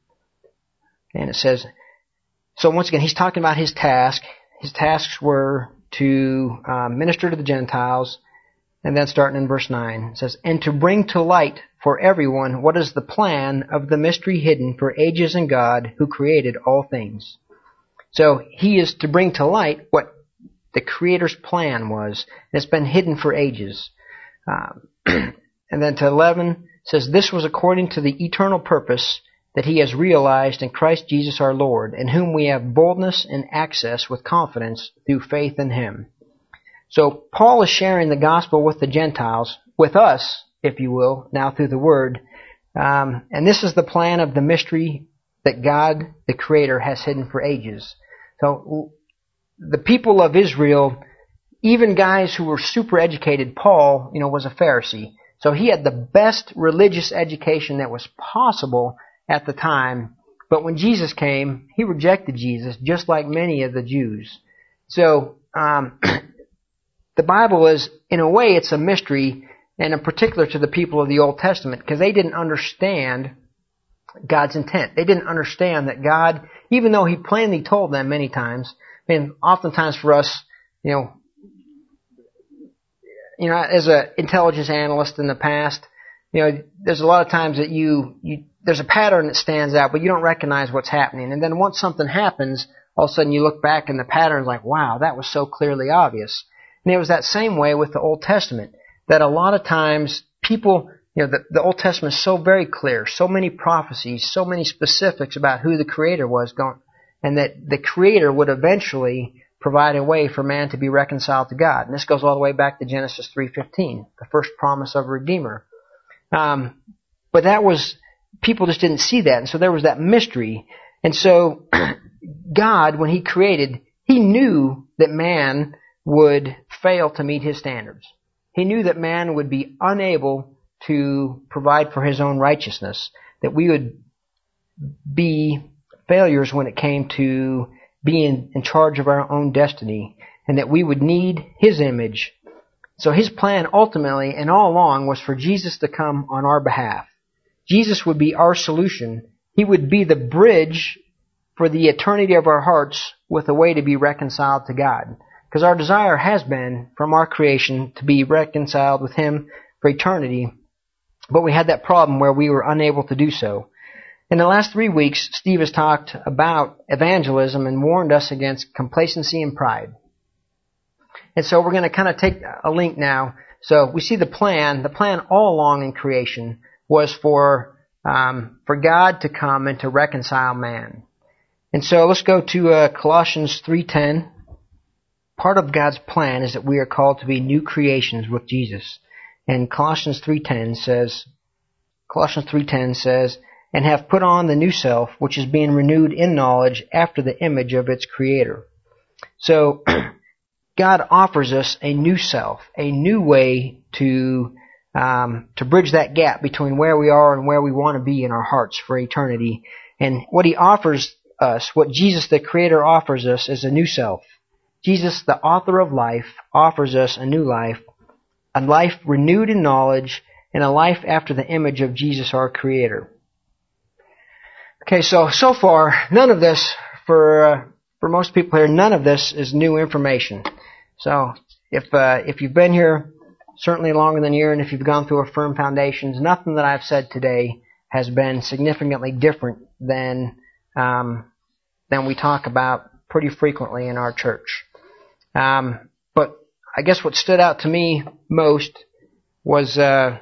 And it says, so once again, he's talking about his task. His tasks were to uh, minister to the Gentiles. And then starting in verse nine, it says, and to bring to light for everyone what is the plan of the mystery hidden for ages in God who created all things. So he is to bring to light what the Creator's plan was. It's been hidden for ages. Um, and then to eleven says, this was according to the eternal purpose that He has realized in Christ Jesus our Lord, in whom we have boldness and access with confidence through faith in Him. So Paul is sharing the gospel with the Gentiles, with us, if you will, now through the Word. Um, and this is the plan of the mystery that God, the Creator, has hidden for ages. So the people of Israel, even guys who were super educated, Paul, you know, was a Pharisee. So he had the best religious education that was possible at the time. But when Jesus came, he rejected Jesus, just like many of the Jews. So um, the Bible is, in a way, it's a mystery, and in particular to the people of the Old Testament, because they didn't understand God's intent. They didn't understand that God, even though He plainly told them many times, and oftentimes for us, you know, you know, as an intelligence analyst in the past, you know, there's a lot of times that you, you, there's a pattern that stands out, but you don't recognize what's happening. And then once something happens, all of a sudden you look back and the pattern's like, wow, that was so clearly obvious. And it was that same way with the Old Testament, that a lot of times people, you know, the, the Old Testament is so very clear, so many prophecies, so many specifics about who the Creator was going, and that the Creator would eventually provide a way for man to be reconciled to God. And this goes all the way back to Genesis three fifteen, the first promise of a Redeemer. Um, but that was, people just didn't see that, and so there was that mystery. And so God, when He created, He knew that man would fail to meet His standards. He knew that man would be unable to provide for his own righteousness, that we would be failures when it came to being in charge of our own destiny, and that we would need His image. So His plan ultimately and all along was for Jesus to come on our behalf. Jesus would be our solution. He would be the bridge for the eternity of our hearts with a way to be reconciled to God. Because our desire has been, from our creation, to be reconciled with Him for eternity. But we had that problem where we were unable to do so. In the last three weeks, Steve has talked about evangelism and warned us against complacency and pride. And so we're going to kind of take a link now. So we see the plan. The plan all along in creation was for um, for God to come and to reconcile man. And so let's go to uh, Colossians three ten. Part of God's plan is that we are called to be new creations with Jesus. And Colossians three ten says, Colossians three ten says, and have put on the new self, which is being renewed in knowledge after the image of its Creator. So God offers us a new self, a new way to um, to bridge that gap between where we are and where we want to be in our hearts for eternity. And what He offers us, what Jesus the Creator offers us, is a new self. Jesus, the author of life, offers us a new life, a life renewed in knowledge, and a life after the image of Jesus our Creator. Okay, so, so far, none of this, for uh, for most people here, none of this is new information. So, if uh, if you've been here certainly longer than a year, and if you've gone through our firm foundations, nothing that I've said today has been significantly different than um, than we talk about pretty frequently in our church. Um, but I guess what stood out to me most was uh,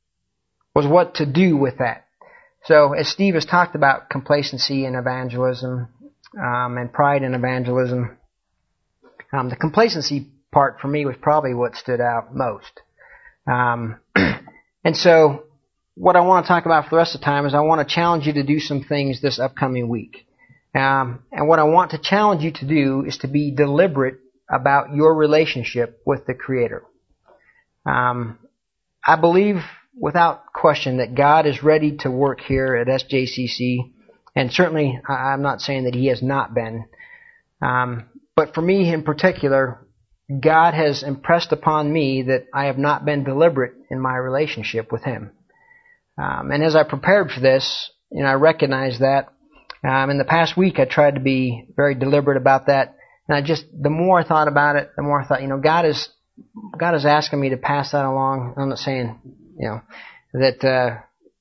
was what to do with that. So as Steve has talked about complacency in evangelism um, and pride in evangelism, um, the complacency part for me was probably what stood out most. Um, and so what I want to talk about for the rest of the time is I want to challenge you to do some things this upcoming week. Um, and what I want to challenge you to do is to be deliberate about your relationship with the Creator. Um, I believe without question that God is ready to work here at S J C C, and certainly I'm not saying that He has not been. Um, but for me in particular, God has impressed upon me that I have not been deliberate in my relationship with Him. Um, and as I prepared for this, you know, I recognized that. Um, in the past week, I tried to be very deliberate about that. And I just, the more I thought about it, the more I thought, you know, God is, God is asking me to pass that along. I'm not saying, you know, that, uh,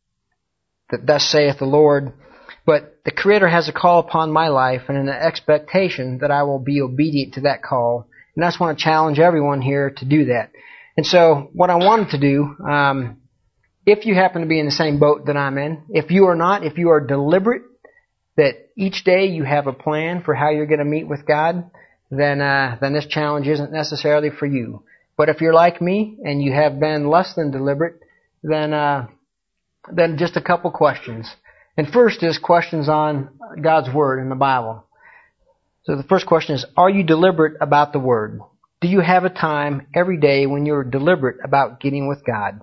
that thus saith the Lord. But the Creator has a call upon my life and an expectation that I will be obedient to that call. And I just want to challenge everyone here to do that. And so what I wanted to do, um, if you happen to be in the same boat that I'm in, if you are not, if you are deliberate, that each day you have a plan for how you're going to meet with God, then uh, then this challenge isn't necessarily for you. But if you're like me and you have been less than deliberate, then uh, then just a couple questions. And first is questions on God's Word in the Bible. So the first question is, are you deliberate about the Word? Do you have a time every day when you're deliberate about getting with God?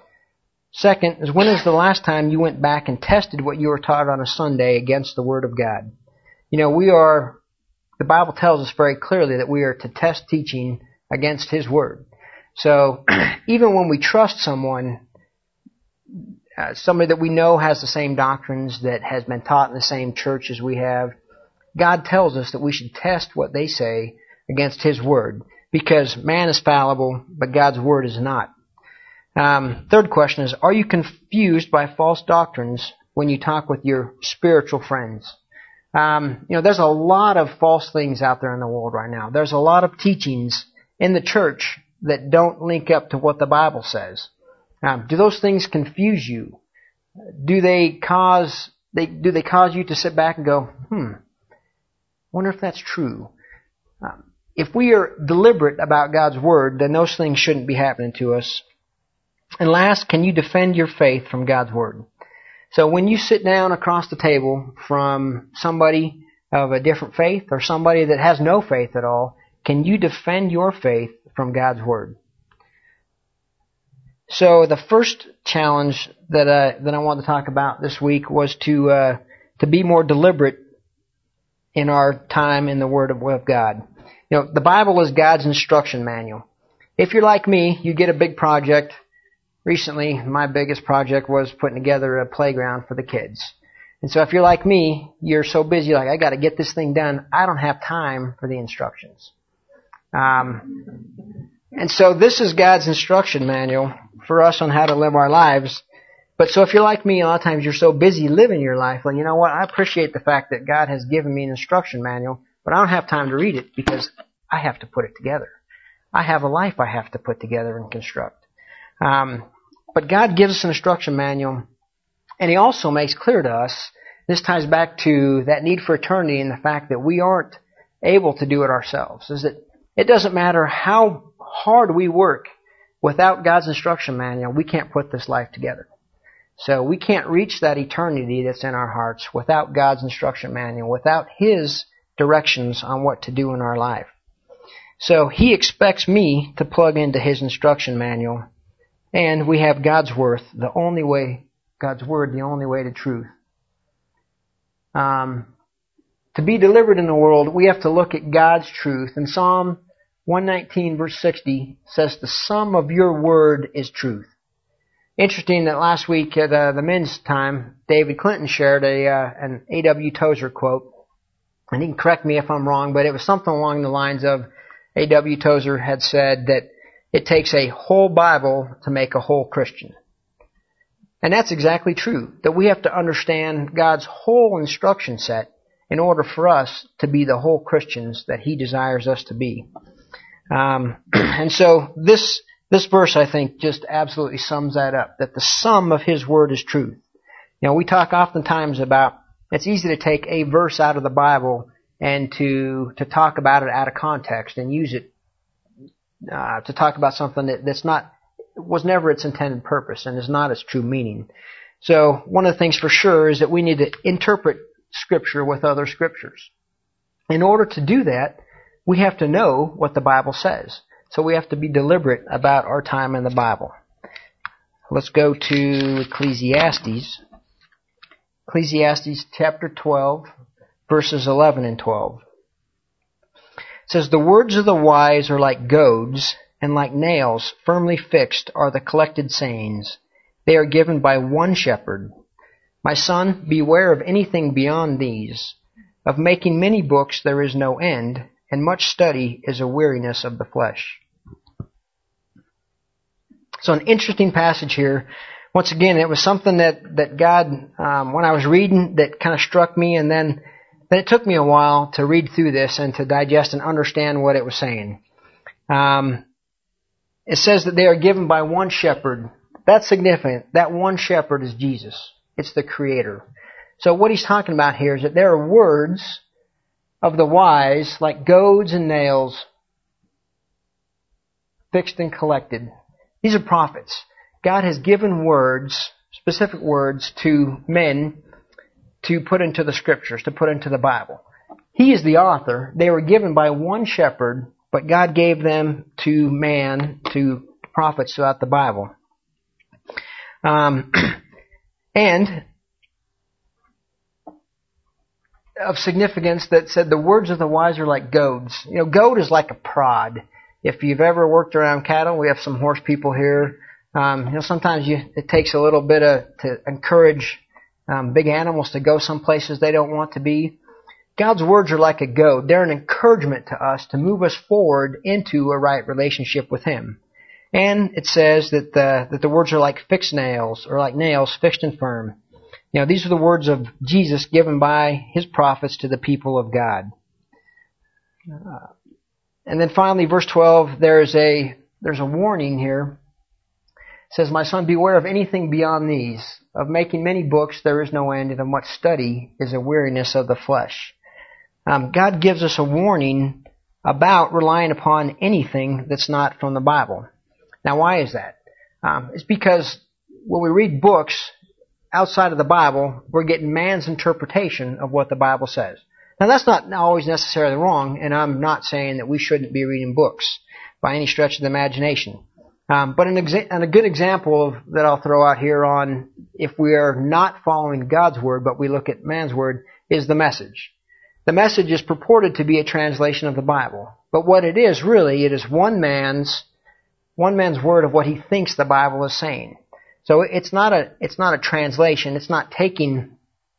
Second is, when is the last time you went back and tested what you were taught on a Sunday against the Word of God? You know, we are, the Bible tells us very clearly that we are to test teaching against His Word. So, even when we trust someone, uh, somebody that we know has the same doctrines, that has been taught in the same church as we have, God tells us that we should test what they say against His Word, because man is fallible, but God's Word is not. Um, third question is, are you confused by false doctrines when you talk with your spiritual friends? Um, you know, there's a lot of false things out there in the world right now. There's a lot of teachings in the church that don't link up to what the Bible says. Um, do those things confuse you? Do they cause they do they cause you to sit back and go, hmm, wonder if that's true? Um, if we are deliberate about God's Word, then those things shouldn't be happening to us. And last, can you defend your faith from God's Word? So when you sit down across the table from somebody of a different faith or somebody that has no faith at all, can you defend your faith from God's Word? So the first challenge that uh, that I wanted to talk about this week was to uh, to be more deliberate in our time in the Word of, of God. You know, the Bible is God's instruction manual. If you're like me, you get a big project. Recently, my biggest project was putting together a playground for the kids. And so if you're like me, you're so busy, like, I got to get this thing done. I don't have time for the instructions. Um, and so this is God's instruction manual for us on how to live our lives. But so if you're like me, a lot of times you're so busy living your life, well, you know what? I appreciate the fact that God has given me an instruction manual, but I don't have time to read it because I have to put it together. I have a life I have to put together and construct. Um, but God gives us an instruction manual, and He also makes clear to us, this ties back to that need for eternity and the fact that we aren't able to do it ourselves, is that it doesn't matter how hard we work. Without God's instruction manual, we can't put this life together. So we can't reach that eternity that's in our hearts without God's instruction manual, without His directions on what to do in our life. So He expects me to plug into His instruction manual, and we have God's Word, the only way, God's Word, the only way to truth. Um, to be delivered in the world, we have to look at God's truth. And Psalm one nineteen verse sixty says, the sum of your word is truth. Interesting that last week at uh, the men's time, David Clinton shared a uh, an A W Tozer quote. And he can correct me if I'm wrong, but it was something along the lines of A W Tozer had said that it takes a whole Bible to make a whole Christian. And that's exactly true, that we have to understand God's whole instruction set in order for us to be the whole Christians that He desires us to be. Um, and so this this verse, I think, just absolutely sums that up, that the sum of His Word is truth. You know, we talk oftentimes about, it's easy to take a verse out of the Bible and to to talk about it out of context and use it uh, to talk about something that, that's not, was never its intended purpose and is not its true meaning. So one of the things for sure is that we need to interpret Scripture with other Scriptures. In order to do that, we have to know what the Bible says. So we have to be deliberate about our time in the Bible. Let's go to Ecclesiastes. Ecclesiastes chapter twelve, verses eleven and twelve. It says, the words of the wise are like goads, and like nails firmly fixed are the collected sayings. They are given by one shepherd. My son, beware of anything beyond these. Of making many books there is no end, and much study is a weariness of the flesh. So an interesting passage here. Once again, it was something that, that God, um, when I was reading, that kind of struck me, and then, then it took me a while to read through this and to digest and understand what it was saying. Um, it says that they are given by one shepherd. That's significant. That one shepherd is Jesus. It's the Creator. So what he's talking about here is that there are words of the wise, like goads and nails, fixed and collected. These are prophets. God has given words, specific words, to men to put into the Scriptures, to put into the Bible. He is the author. They were given by one shepherd, but God gave them to man, to prophets throughout the Bible. Um, and of significance that said the words of the wise are like goads. You know, goad is like a prod. If you've ever worked around cattle, we have some horse people here. Um, you know, sometimes you, it takes a little bit of, to encourage um, big animals to go some places they don't want to be. God's words are like a goad. They're an encouragement to us to move us forward into a right relationship with Him. And it says that the, that the words are like fixed nails, or like nails fixed and firm. You know, these are the words of Jesus given by His prophets to the people of God. Uh, and then finally, verse twelve, there's a there's a warning here. It says, my son, beware of anything beyond these. Of making many books there is no end, and of much study is a weariness of the flesh. Um, God gives us a warning about relying upon anything that's not from the Bible. Now, why is that? Um, it's because when we read books outside of the Bible, we're getting man's interpretation of what the Bible says. Now, that's not always necessarily wrong, and I'm not saying that we shouldn't be reading books by any stretch of the imagination. Um, but an, exa- and a good example of, that I'll throw out here on if we are not following God's Word, but we look at man's Word, is the Message. The Message is purported to be a translation of the Bible. But what it is really, it is one man's one man's word of what he thinks the Bible is saying. So it's not a it's not a translation. It's not taking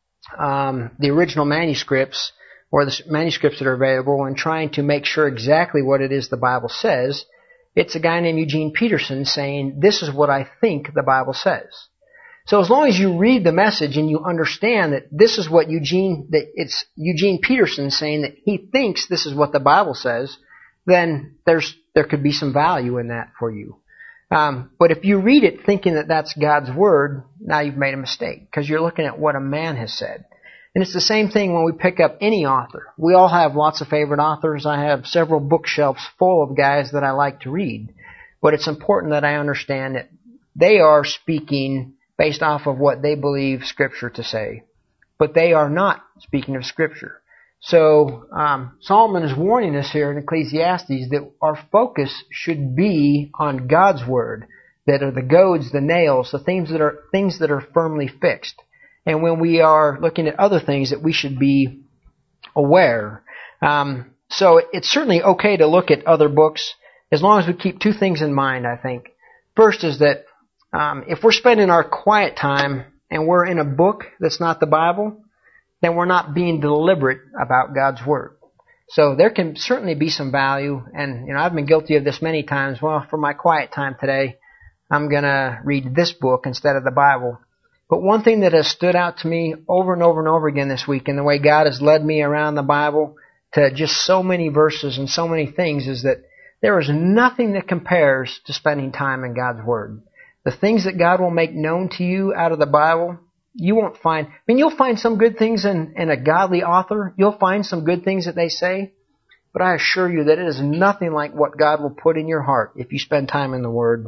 um, the original manuscripts or the manuscripts that are available and trying to make sure exactly what it is the Bible says. It's a guy named Eugene Peterson saying, this is what I think the Bible says. So as long as you read the Message and you understand that this is what Eugene, that it's Eugene Peterson saying that he thinks this is what the Bible says, then there's there could be some value in that for you. Um, but if you read it thinking that that's God's Word, now you've made a mistake because you're looking at what a man has said. And it's the same thing when we pick up any author. We all have lots of favorite authors. I have several bookshelves full of guys that I like to read. But it's important that I understand that they are speaking based off of what they believe Scripture to say. But they are not speaking of Scripture. So um, Solomon is warning us here in Ecclesiastes that our focus should be on God's Word, that are the goads, the nails, the things that are things that are firmly fixed. And when we are looking at other things, that we should be aware. Um, so it's certainly okay to look at other books as long as we keep two things in mind, I think. First is that um, if we're spending our quiet time and we're in a book that's not the Bible, then we're not being deliberate about God's Word. So there can certainly be some value, and you know I've been guilty of this many times. Well, for my quiet time today, I'm going to read this book instead of the Bible. But one thing that has stood out to me over and over and over again this week, and the way God has led me around the Bible to just so many verses and so many things, is that there is nothing that compares to spending time in God's Word. The things that God will make known to you out of the Bible, you won't find. I mean, you'll find some good things in, in a godly author. You'll find some good things that they say. But I assure you that it is nothing like what God will put in your heart if you spend time in the Word.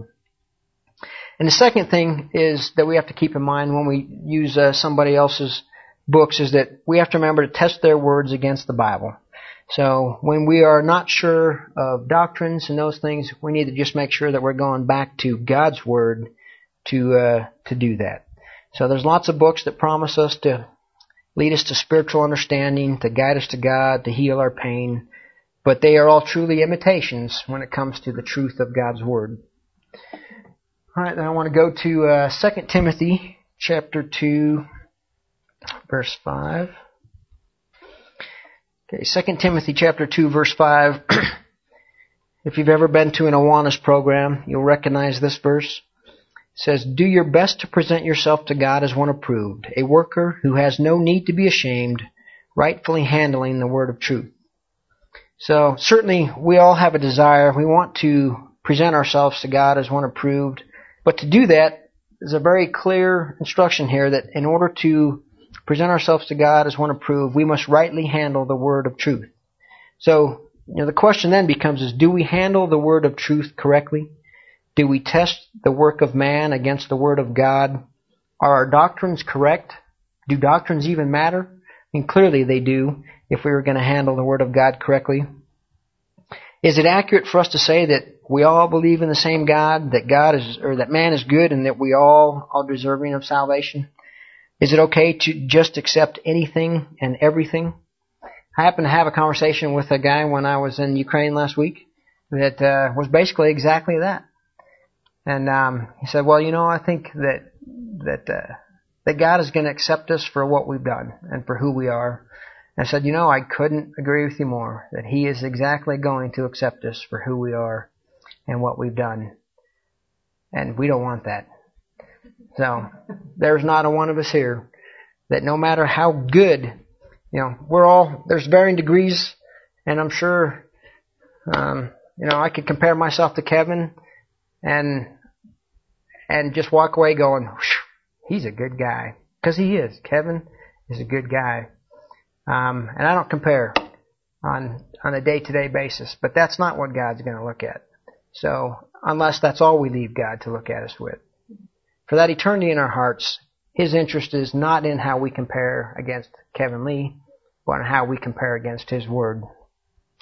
And the second thing is that we have to keep in mind when we use uh, somebody else's books is that we have to remember to test their words against the Bible. So when we are not sure of doctrines and those things, we need to just make sure that we're going back to God's Word to uh, to do that. So there's lots of books that promise us to lead us to spiritual understanding, to guide us to God, to heal our pain, but they are all truly imitations when it comes to the truth of God's Word. All right, now I want to go to uh, Second Timothy chapter two, verse five. Okay, Second Timothy chapter two, verse five. If you've ever been to an Awanas program, you'll recognize this verse. It says, "Do your best to present yourself to God as one approved, a worker who has no need to be ashamed, rightfully handling the word of truth." So certainly we all have a desire. We want to present ourselves to God as one approved. But to do that, there's a very clear instruction here that in order to present ourselves to God as one approved, we must rightly handle the word of truth. So, you know, the question then becomes is, do we handle the word of truth correctly? Do we test the work of man against the word of God? Are our doctrines correct? Do doctrines even matter? I mean, clearly they do if we were going to handle the word of God correctly. Is it accurate for us to say that we all believe in the same God, that God is, or that man is good and that we all are deserving of salvation? Is it okay to just accept anything and everything? I happened to have a conversation with a guy when I was in Ukraine last week that uh, was basically exactly that. And um, he said, well, you know, I think that that uh, that God is going to accept us for what we've done and for who we are. And I said, you know, I couldn't agree with you more, that He is exactly going to accept us for who we are and what we've done. And we don't want that. So there's not a one of us here that no matter how good, you know, we're all, there's varying degrees, and I'm sure, um, you know, I could compare myself to Kevin and and just walk away going, he's a good guy. Because he is. Kevin is a good guy. Um, and I don't compare on on a day-to-day basis, but that's not what God's going to look at. So unless that's all we leave God to look at us with. For that eternity in our hearts, His interest is not in how we compare against Kevin Lee, but in how we compare against His Word.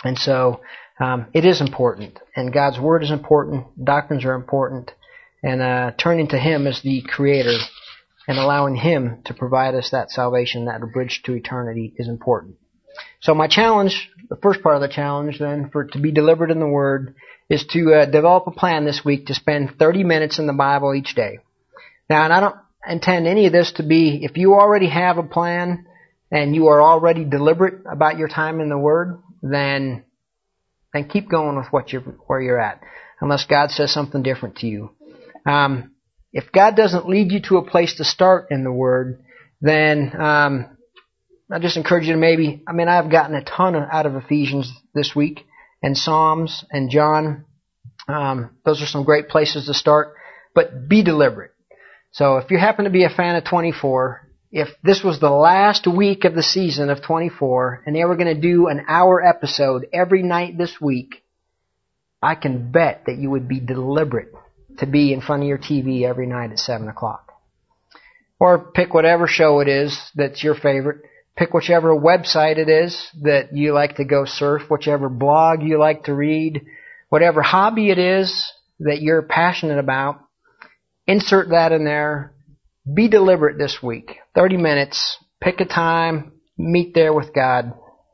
And so um, it is important, and God's Word is important, doctrines are important, and uh, turning to Him as the Creator and allowing Him to provide us that salvation, that bridge to eternity, is important. So my challenge, the first part of the challenge then, for to be delivered in the Word, is to uh, develop a plan this week to spend thirty minutes in the Bible each day. Now, and I don't intend any of this to be, if you already have a plan and you are already deliberate about your time in the Word, then then keep going with what you're where you're at, unless God says something different to you. Um, if God doesn't lead you to a place to start in the Word, then um, I just encourage you to maybe, I mean, I've gotten a ton of, out of Ephesians this week, and Psalms and John. Um, those are some great places to start, but be deliberate. So if you happen to be a fan of twenty-four, if this was the last week of the season of twenty-four, and they were going to do an hour episode every night this week, I can bet that you would be deliberate to be in front of your T V every night at seven o'clock. Or pick whatever show it is that's your favorite. Pick whichever website it is that you like to go surf, whichever blog you like to read, whatever hobby it is that you're passionate about. Insert that in there. Be deliberate this week. thirty minutes. Pick a time. Meet there with God.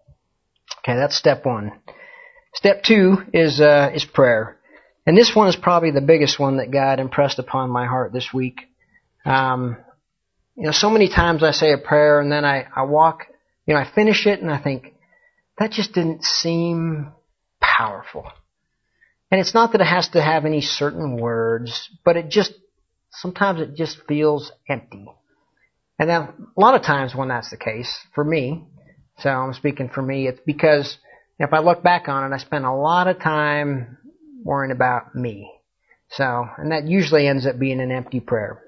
Okay, that's step one. Step two is uh, is prayer. And this one is probably the biggest one that God impressed upon my heart this week. Um, you know, so many times I say a prayer and then I, I walk, you know, I finish it and I think, that just didn't seem powerful. And it's not that it has to have any certain words, but it just, sometimes it just feels empty. And then a lot of times when that's the case, for me, so I'm speaking for me, it's because if I look back on it, I spent a lot of time worrying about me. So, and that usually ends up being an empty prayer.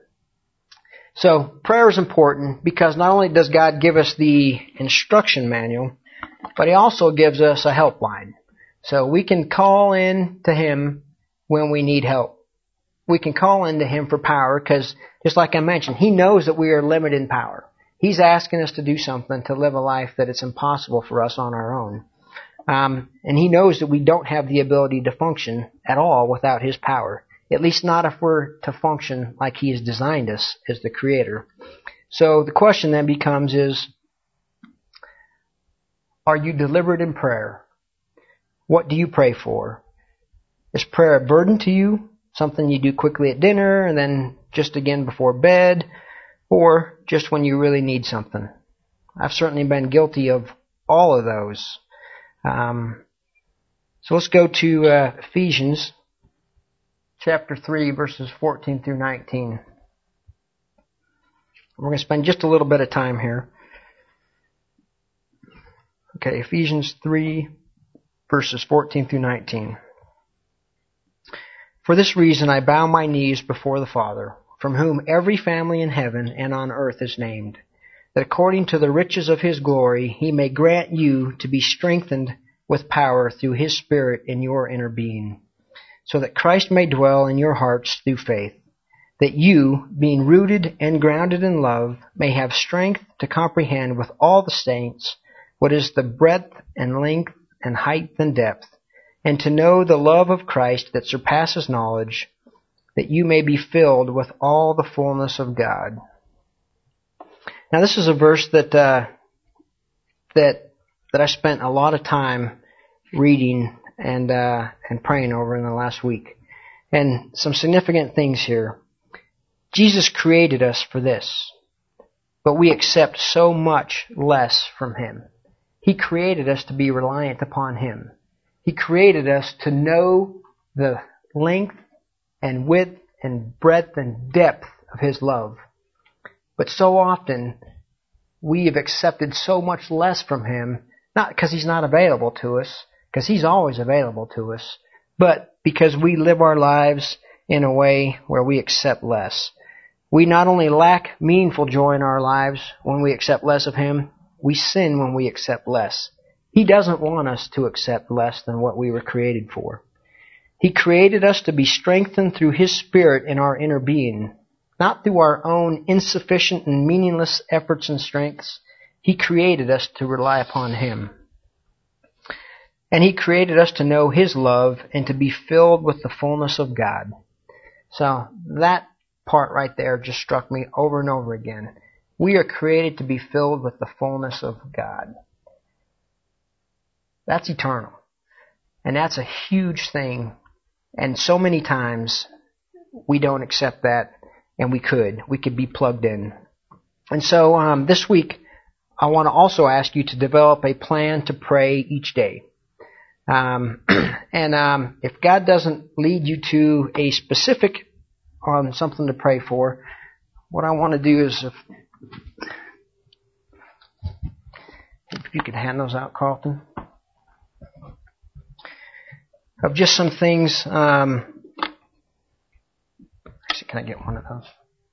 So prayer is important because not only does God give us the instruction manual, but He also gives us a helpline. So we can call in to Him when we need help. We can call in to Him for power because, just like I mentioned, He knows that we are limited in power. He's asking us to do something to live a life that it's impossible for us on our own. Um, and He knows that we don't have the ability to function at all without His power. At least not if we're to function like He has designed us as the Creator. So the question then becomes is, are you deliberate in prayer? What do you pray for? Is prayer a burden to you? Something you do quickly at dinner and then just again before bed? Or just when you really need something? I've certainly been guilty of all of those. Um, so let's go to uh, Ephesians chapter three, verses fourteen through nineteen. We're going to spend just a little bit of time here. Okay, Ephesians three, verses fourteen through nineteen. For this reason I bow my knees before the Father, from whom every family in heaven and on earth is named, that according to the riches of His glory He may grant you to be strengthened with power through His Spirit in your inner being, so that Christ may dwell in your hearts through faith, that you, being rooted and grounded in love, may have strength to comprehend with all the saints what is the breadth and length and height and depth, and to know the love of Christ that surpasses knowledge, that you may be filled with all the fullness of God. Now this is a verse that uh, that that I spent a lot of time reading and uh, and praying over in the last week. And some significant things here. Jesus created us for this, but we accept so much less from Him. He created us to be reliant upon Him. He created us to know the length and width and breadth and depth of His love. But so often, we have accepted so much less from Him, not because He's not available to us, because He's always available to us, but because we live our lives in a way where we accept less. We not only lack meaningful joy in our lives when we accept less of Him, we sin when we accept less. He doesn't want us to accept less than what we were created for. He created us to be strengthened through His Spirit in our inner being, not through our own insufficient and meaningless efforts and strengths. He created us to rely upon Him. And He created us to know His love and to be filled with the fullness of God. So that part right there just struck me over and over again. We are created to be filled with the fullness of God. That's eternal. And that's a huge thing. And so many times we don't accept that, and we could. We could be plugged in. And so um, this week, I want to also ask you to develop a plan to pray each day. Um, and um, if God doesn't lead you to a specific on something to pray for, what I want to do is, if, if you could hand those out, Carlton, of just some things. Um, actually, can I get one of those?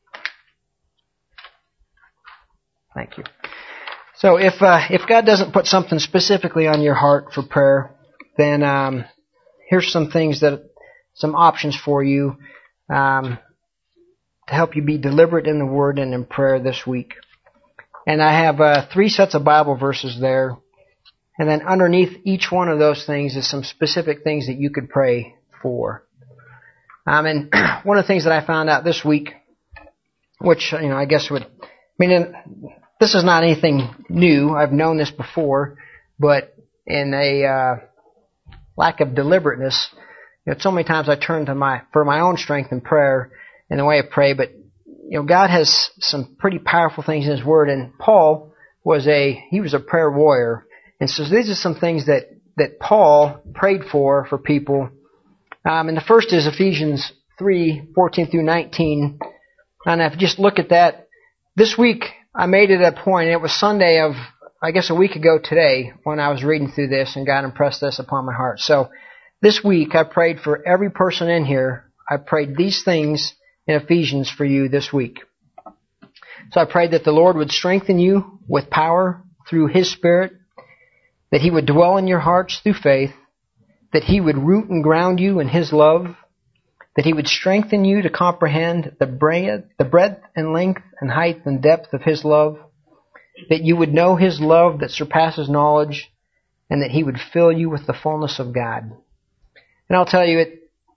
Thank you. So if uh, if God doesn't put something specifically on your heart for prayer, then um, here's some things that, some options for you um, to help you be deliberate in the Word and in prayer this week. And I have uh, three sets of Bible verses there. And then underneath each one of those things is some specific things that you could pray for. Um, and one of the things that I found out this week, which, you know, I guess would, I mean, this is not anything new. I've known this before, but in a uh, lack of deliberateness, you know, so many times I turn to my, for my own strength in prayer, in the way of pray, but, you know, God has some pretty powerful things in His Word, and Paul was a, he was a prayer warrior. And so these are some things that, that Paul prayed for, for people. Um, and the first is Ephesians three, fourteen through nineteen. And if you just look at that, this week I made it a point, and it was Sunday of, I guess a week ago today, when I was reading through this, and God impressed this upon my heart. So this week I prayed for every person in here. I prayed these things in Ephesians for you this week. So I prayed that the Lord would strengthen you with power through His Spirit, that He would dwell in your hearts through faith, that He would root and ground you in His love, that He would strengthen you to comprehend the breadth, the breadth and length and height and depth of His love, that you would know His love that surpasses knowledge, and that He would fill you with the fullness of God. And I'll tell you, it,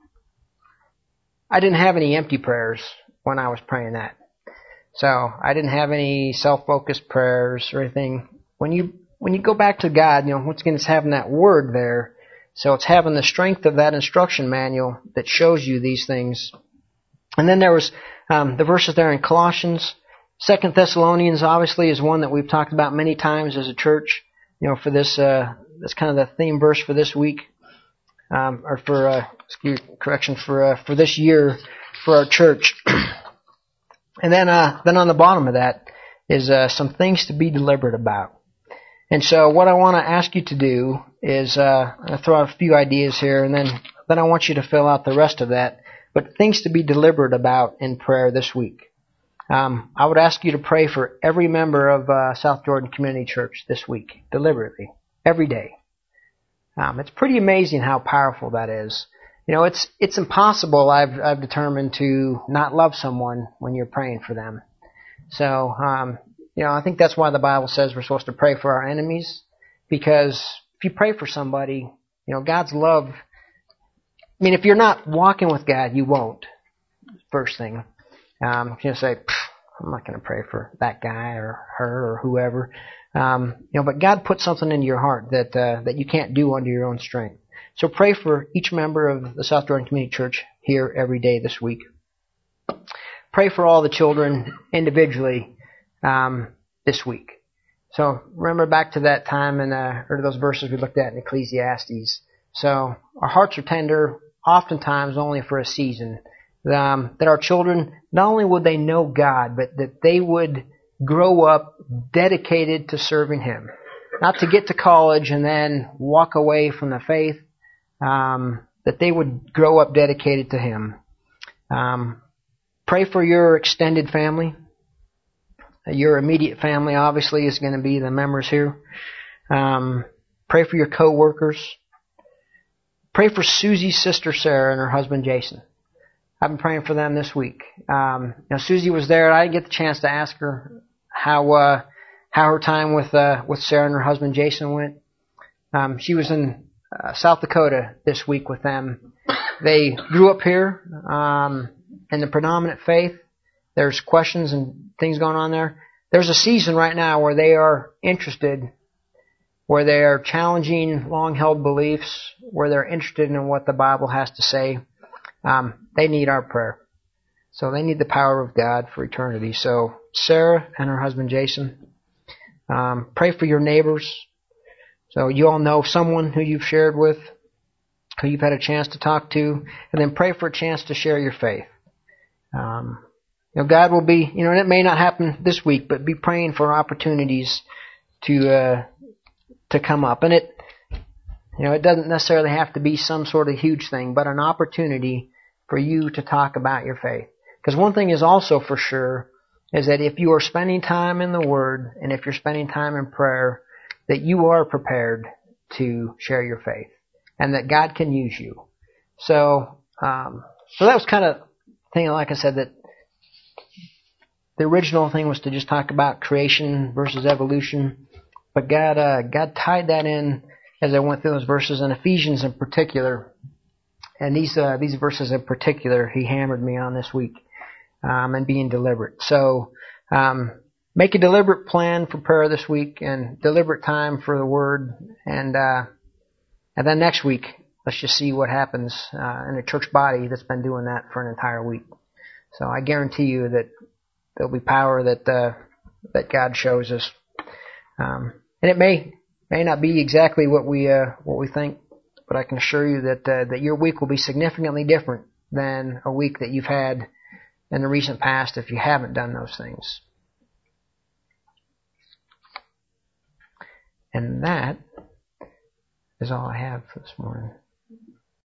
I didn't have any empty prayers when I was praying that. So I didn't have any self-focused prayers or anything. When you When you go back to God, you know, once again, it's having that Word there. So it's having the strength of that instruction manual that shows you these things. And then there was um, the verses there in Colossians. Second Thessalonians, obviously, is one that we've talked about many times as a church. You know, for this, uh, that's kind of the theme verse for this week, um, or for uh, excuse correction for uh, for this year for our church. And then, uh, then on the bottom of that is uh, some things to be deliberate about. And so what I want to ask you to do is uh, I'll throw out a few ideas here, and then, then I want you to fill out the rest of that. But things to be deliberate about in prayer this week. Um, I would ask you to pray for every member of uh, South Jordan Community Church this week, deliberately, every day. Um, it's pretty amazing how powerful that is. You know, it's it's impossible, I've I've determined, to not love someone when you're praying for them. So, um, you know, I think that's why the Bible says we're supposed to pray for our enemies, because if you pray for somebody, you know, God's love, I mean, if you're not walking with God, you won't, first thing. Um, you know, say, I'm not going to pray for that guy or her or whoever. Um, you know, but God put something into your heart that uh, that you can't do under your own strength. So pray for each member of the South Jordan Community Church here every day this week. Pray for all the children individually um, this week. So remember back to that time and uh, or those verses we looked at in Ecclesiastes. So our hearts are tender, oftentimes only for a season. Um, that our children, not only would they know God, but that they would grow up dedicated to serving Him. Not to get to college and then walk away from the faith. Um, that they would grow up dedicated to Him. Um, pray for your extended family. Your immediate family, obviously, is going to be the members here. Um, pray for your co-workers. Pray for Susie's sister Sarah and her husband Jason. I've been praying for them this week. Um, you know, Susie was there. I didn't get the chance to ask her how uh, how her time with uh, with Sarah and her husband Jason went. Um, she was in uh, South Dakota this week with them. They grew up here um, in the predominant faith. There's questions and things going on there. There's a season right now where they are interested, where they are challenging long-held beliefs, where they're interested in what the Bible has to say. Um, they need our prayer. So they need the power of God for eternity. So Sarah and her husband Jason, um, pray for your neighbors. So you all know someone who you've shared with, who you've had a chance to talk to, and then pray for a chance to share your faith. Um, you know, God will be, you know, and it may not happen this week, but be praying for opportunities to uh, to come up. And it, you know, it doesn't necessarily have to be some sort of huge thing, but an opportunity for you to talk about your faith. Because one thing is also for sure is that if you are spending time in the Word and if you're spending time in prayer, that you are prepared to share your faith and that God can use you. So, um, so that was kind of thing. Like I said, that the original thing was to just talk about creation versus evolution, but God, uh, God tied that in as I went through those verses, in Ephesians in particular. And these uh, these verses in particular, He hammered me on this week, um, and being deliberate. So um, make a deliberate plan for prayer this week and deliberate time for the Word. And uh, and then next week, let's just see what happens uh, in a church body that's been doing that for an entire week. So I guarantee you that there'll be power that uh, that God shows us. Um, and it may may not be exactly what we uh, what we think. But I can assure you that uh, that your week will be significantly different than a week that you've had in the recent past if you haven't done those things. And that is all I have for this morning.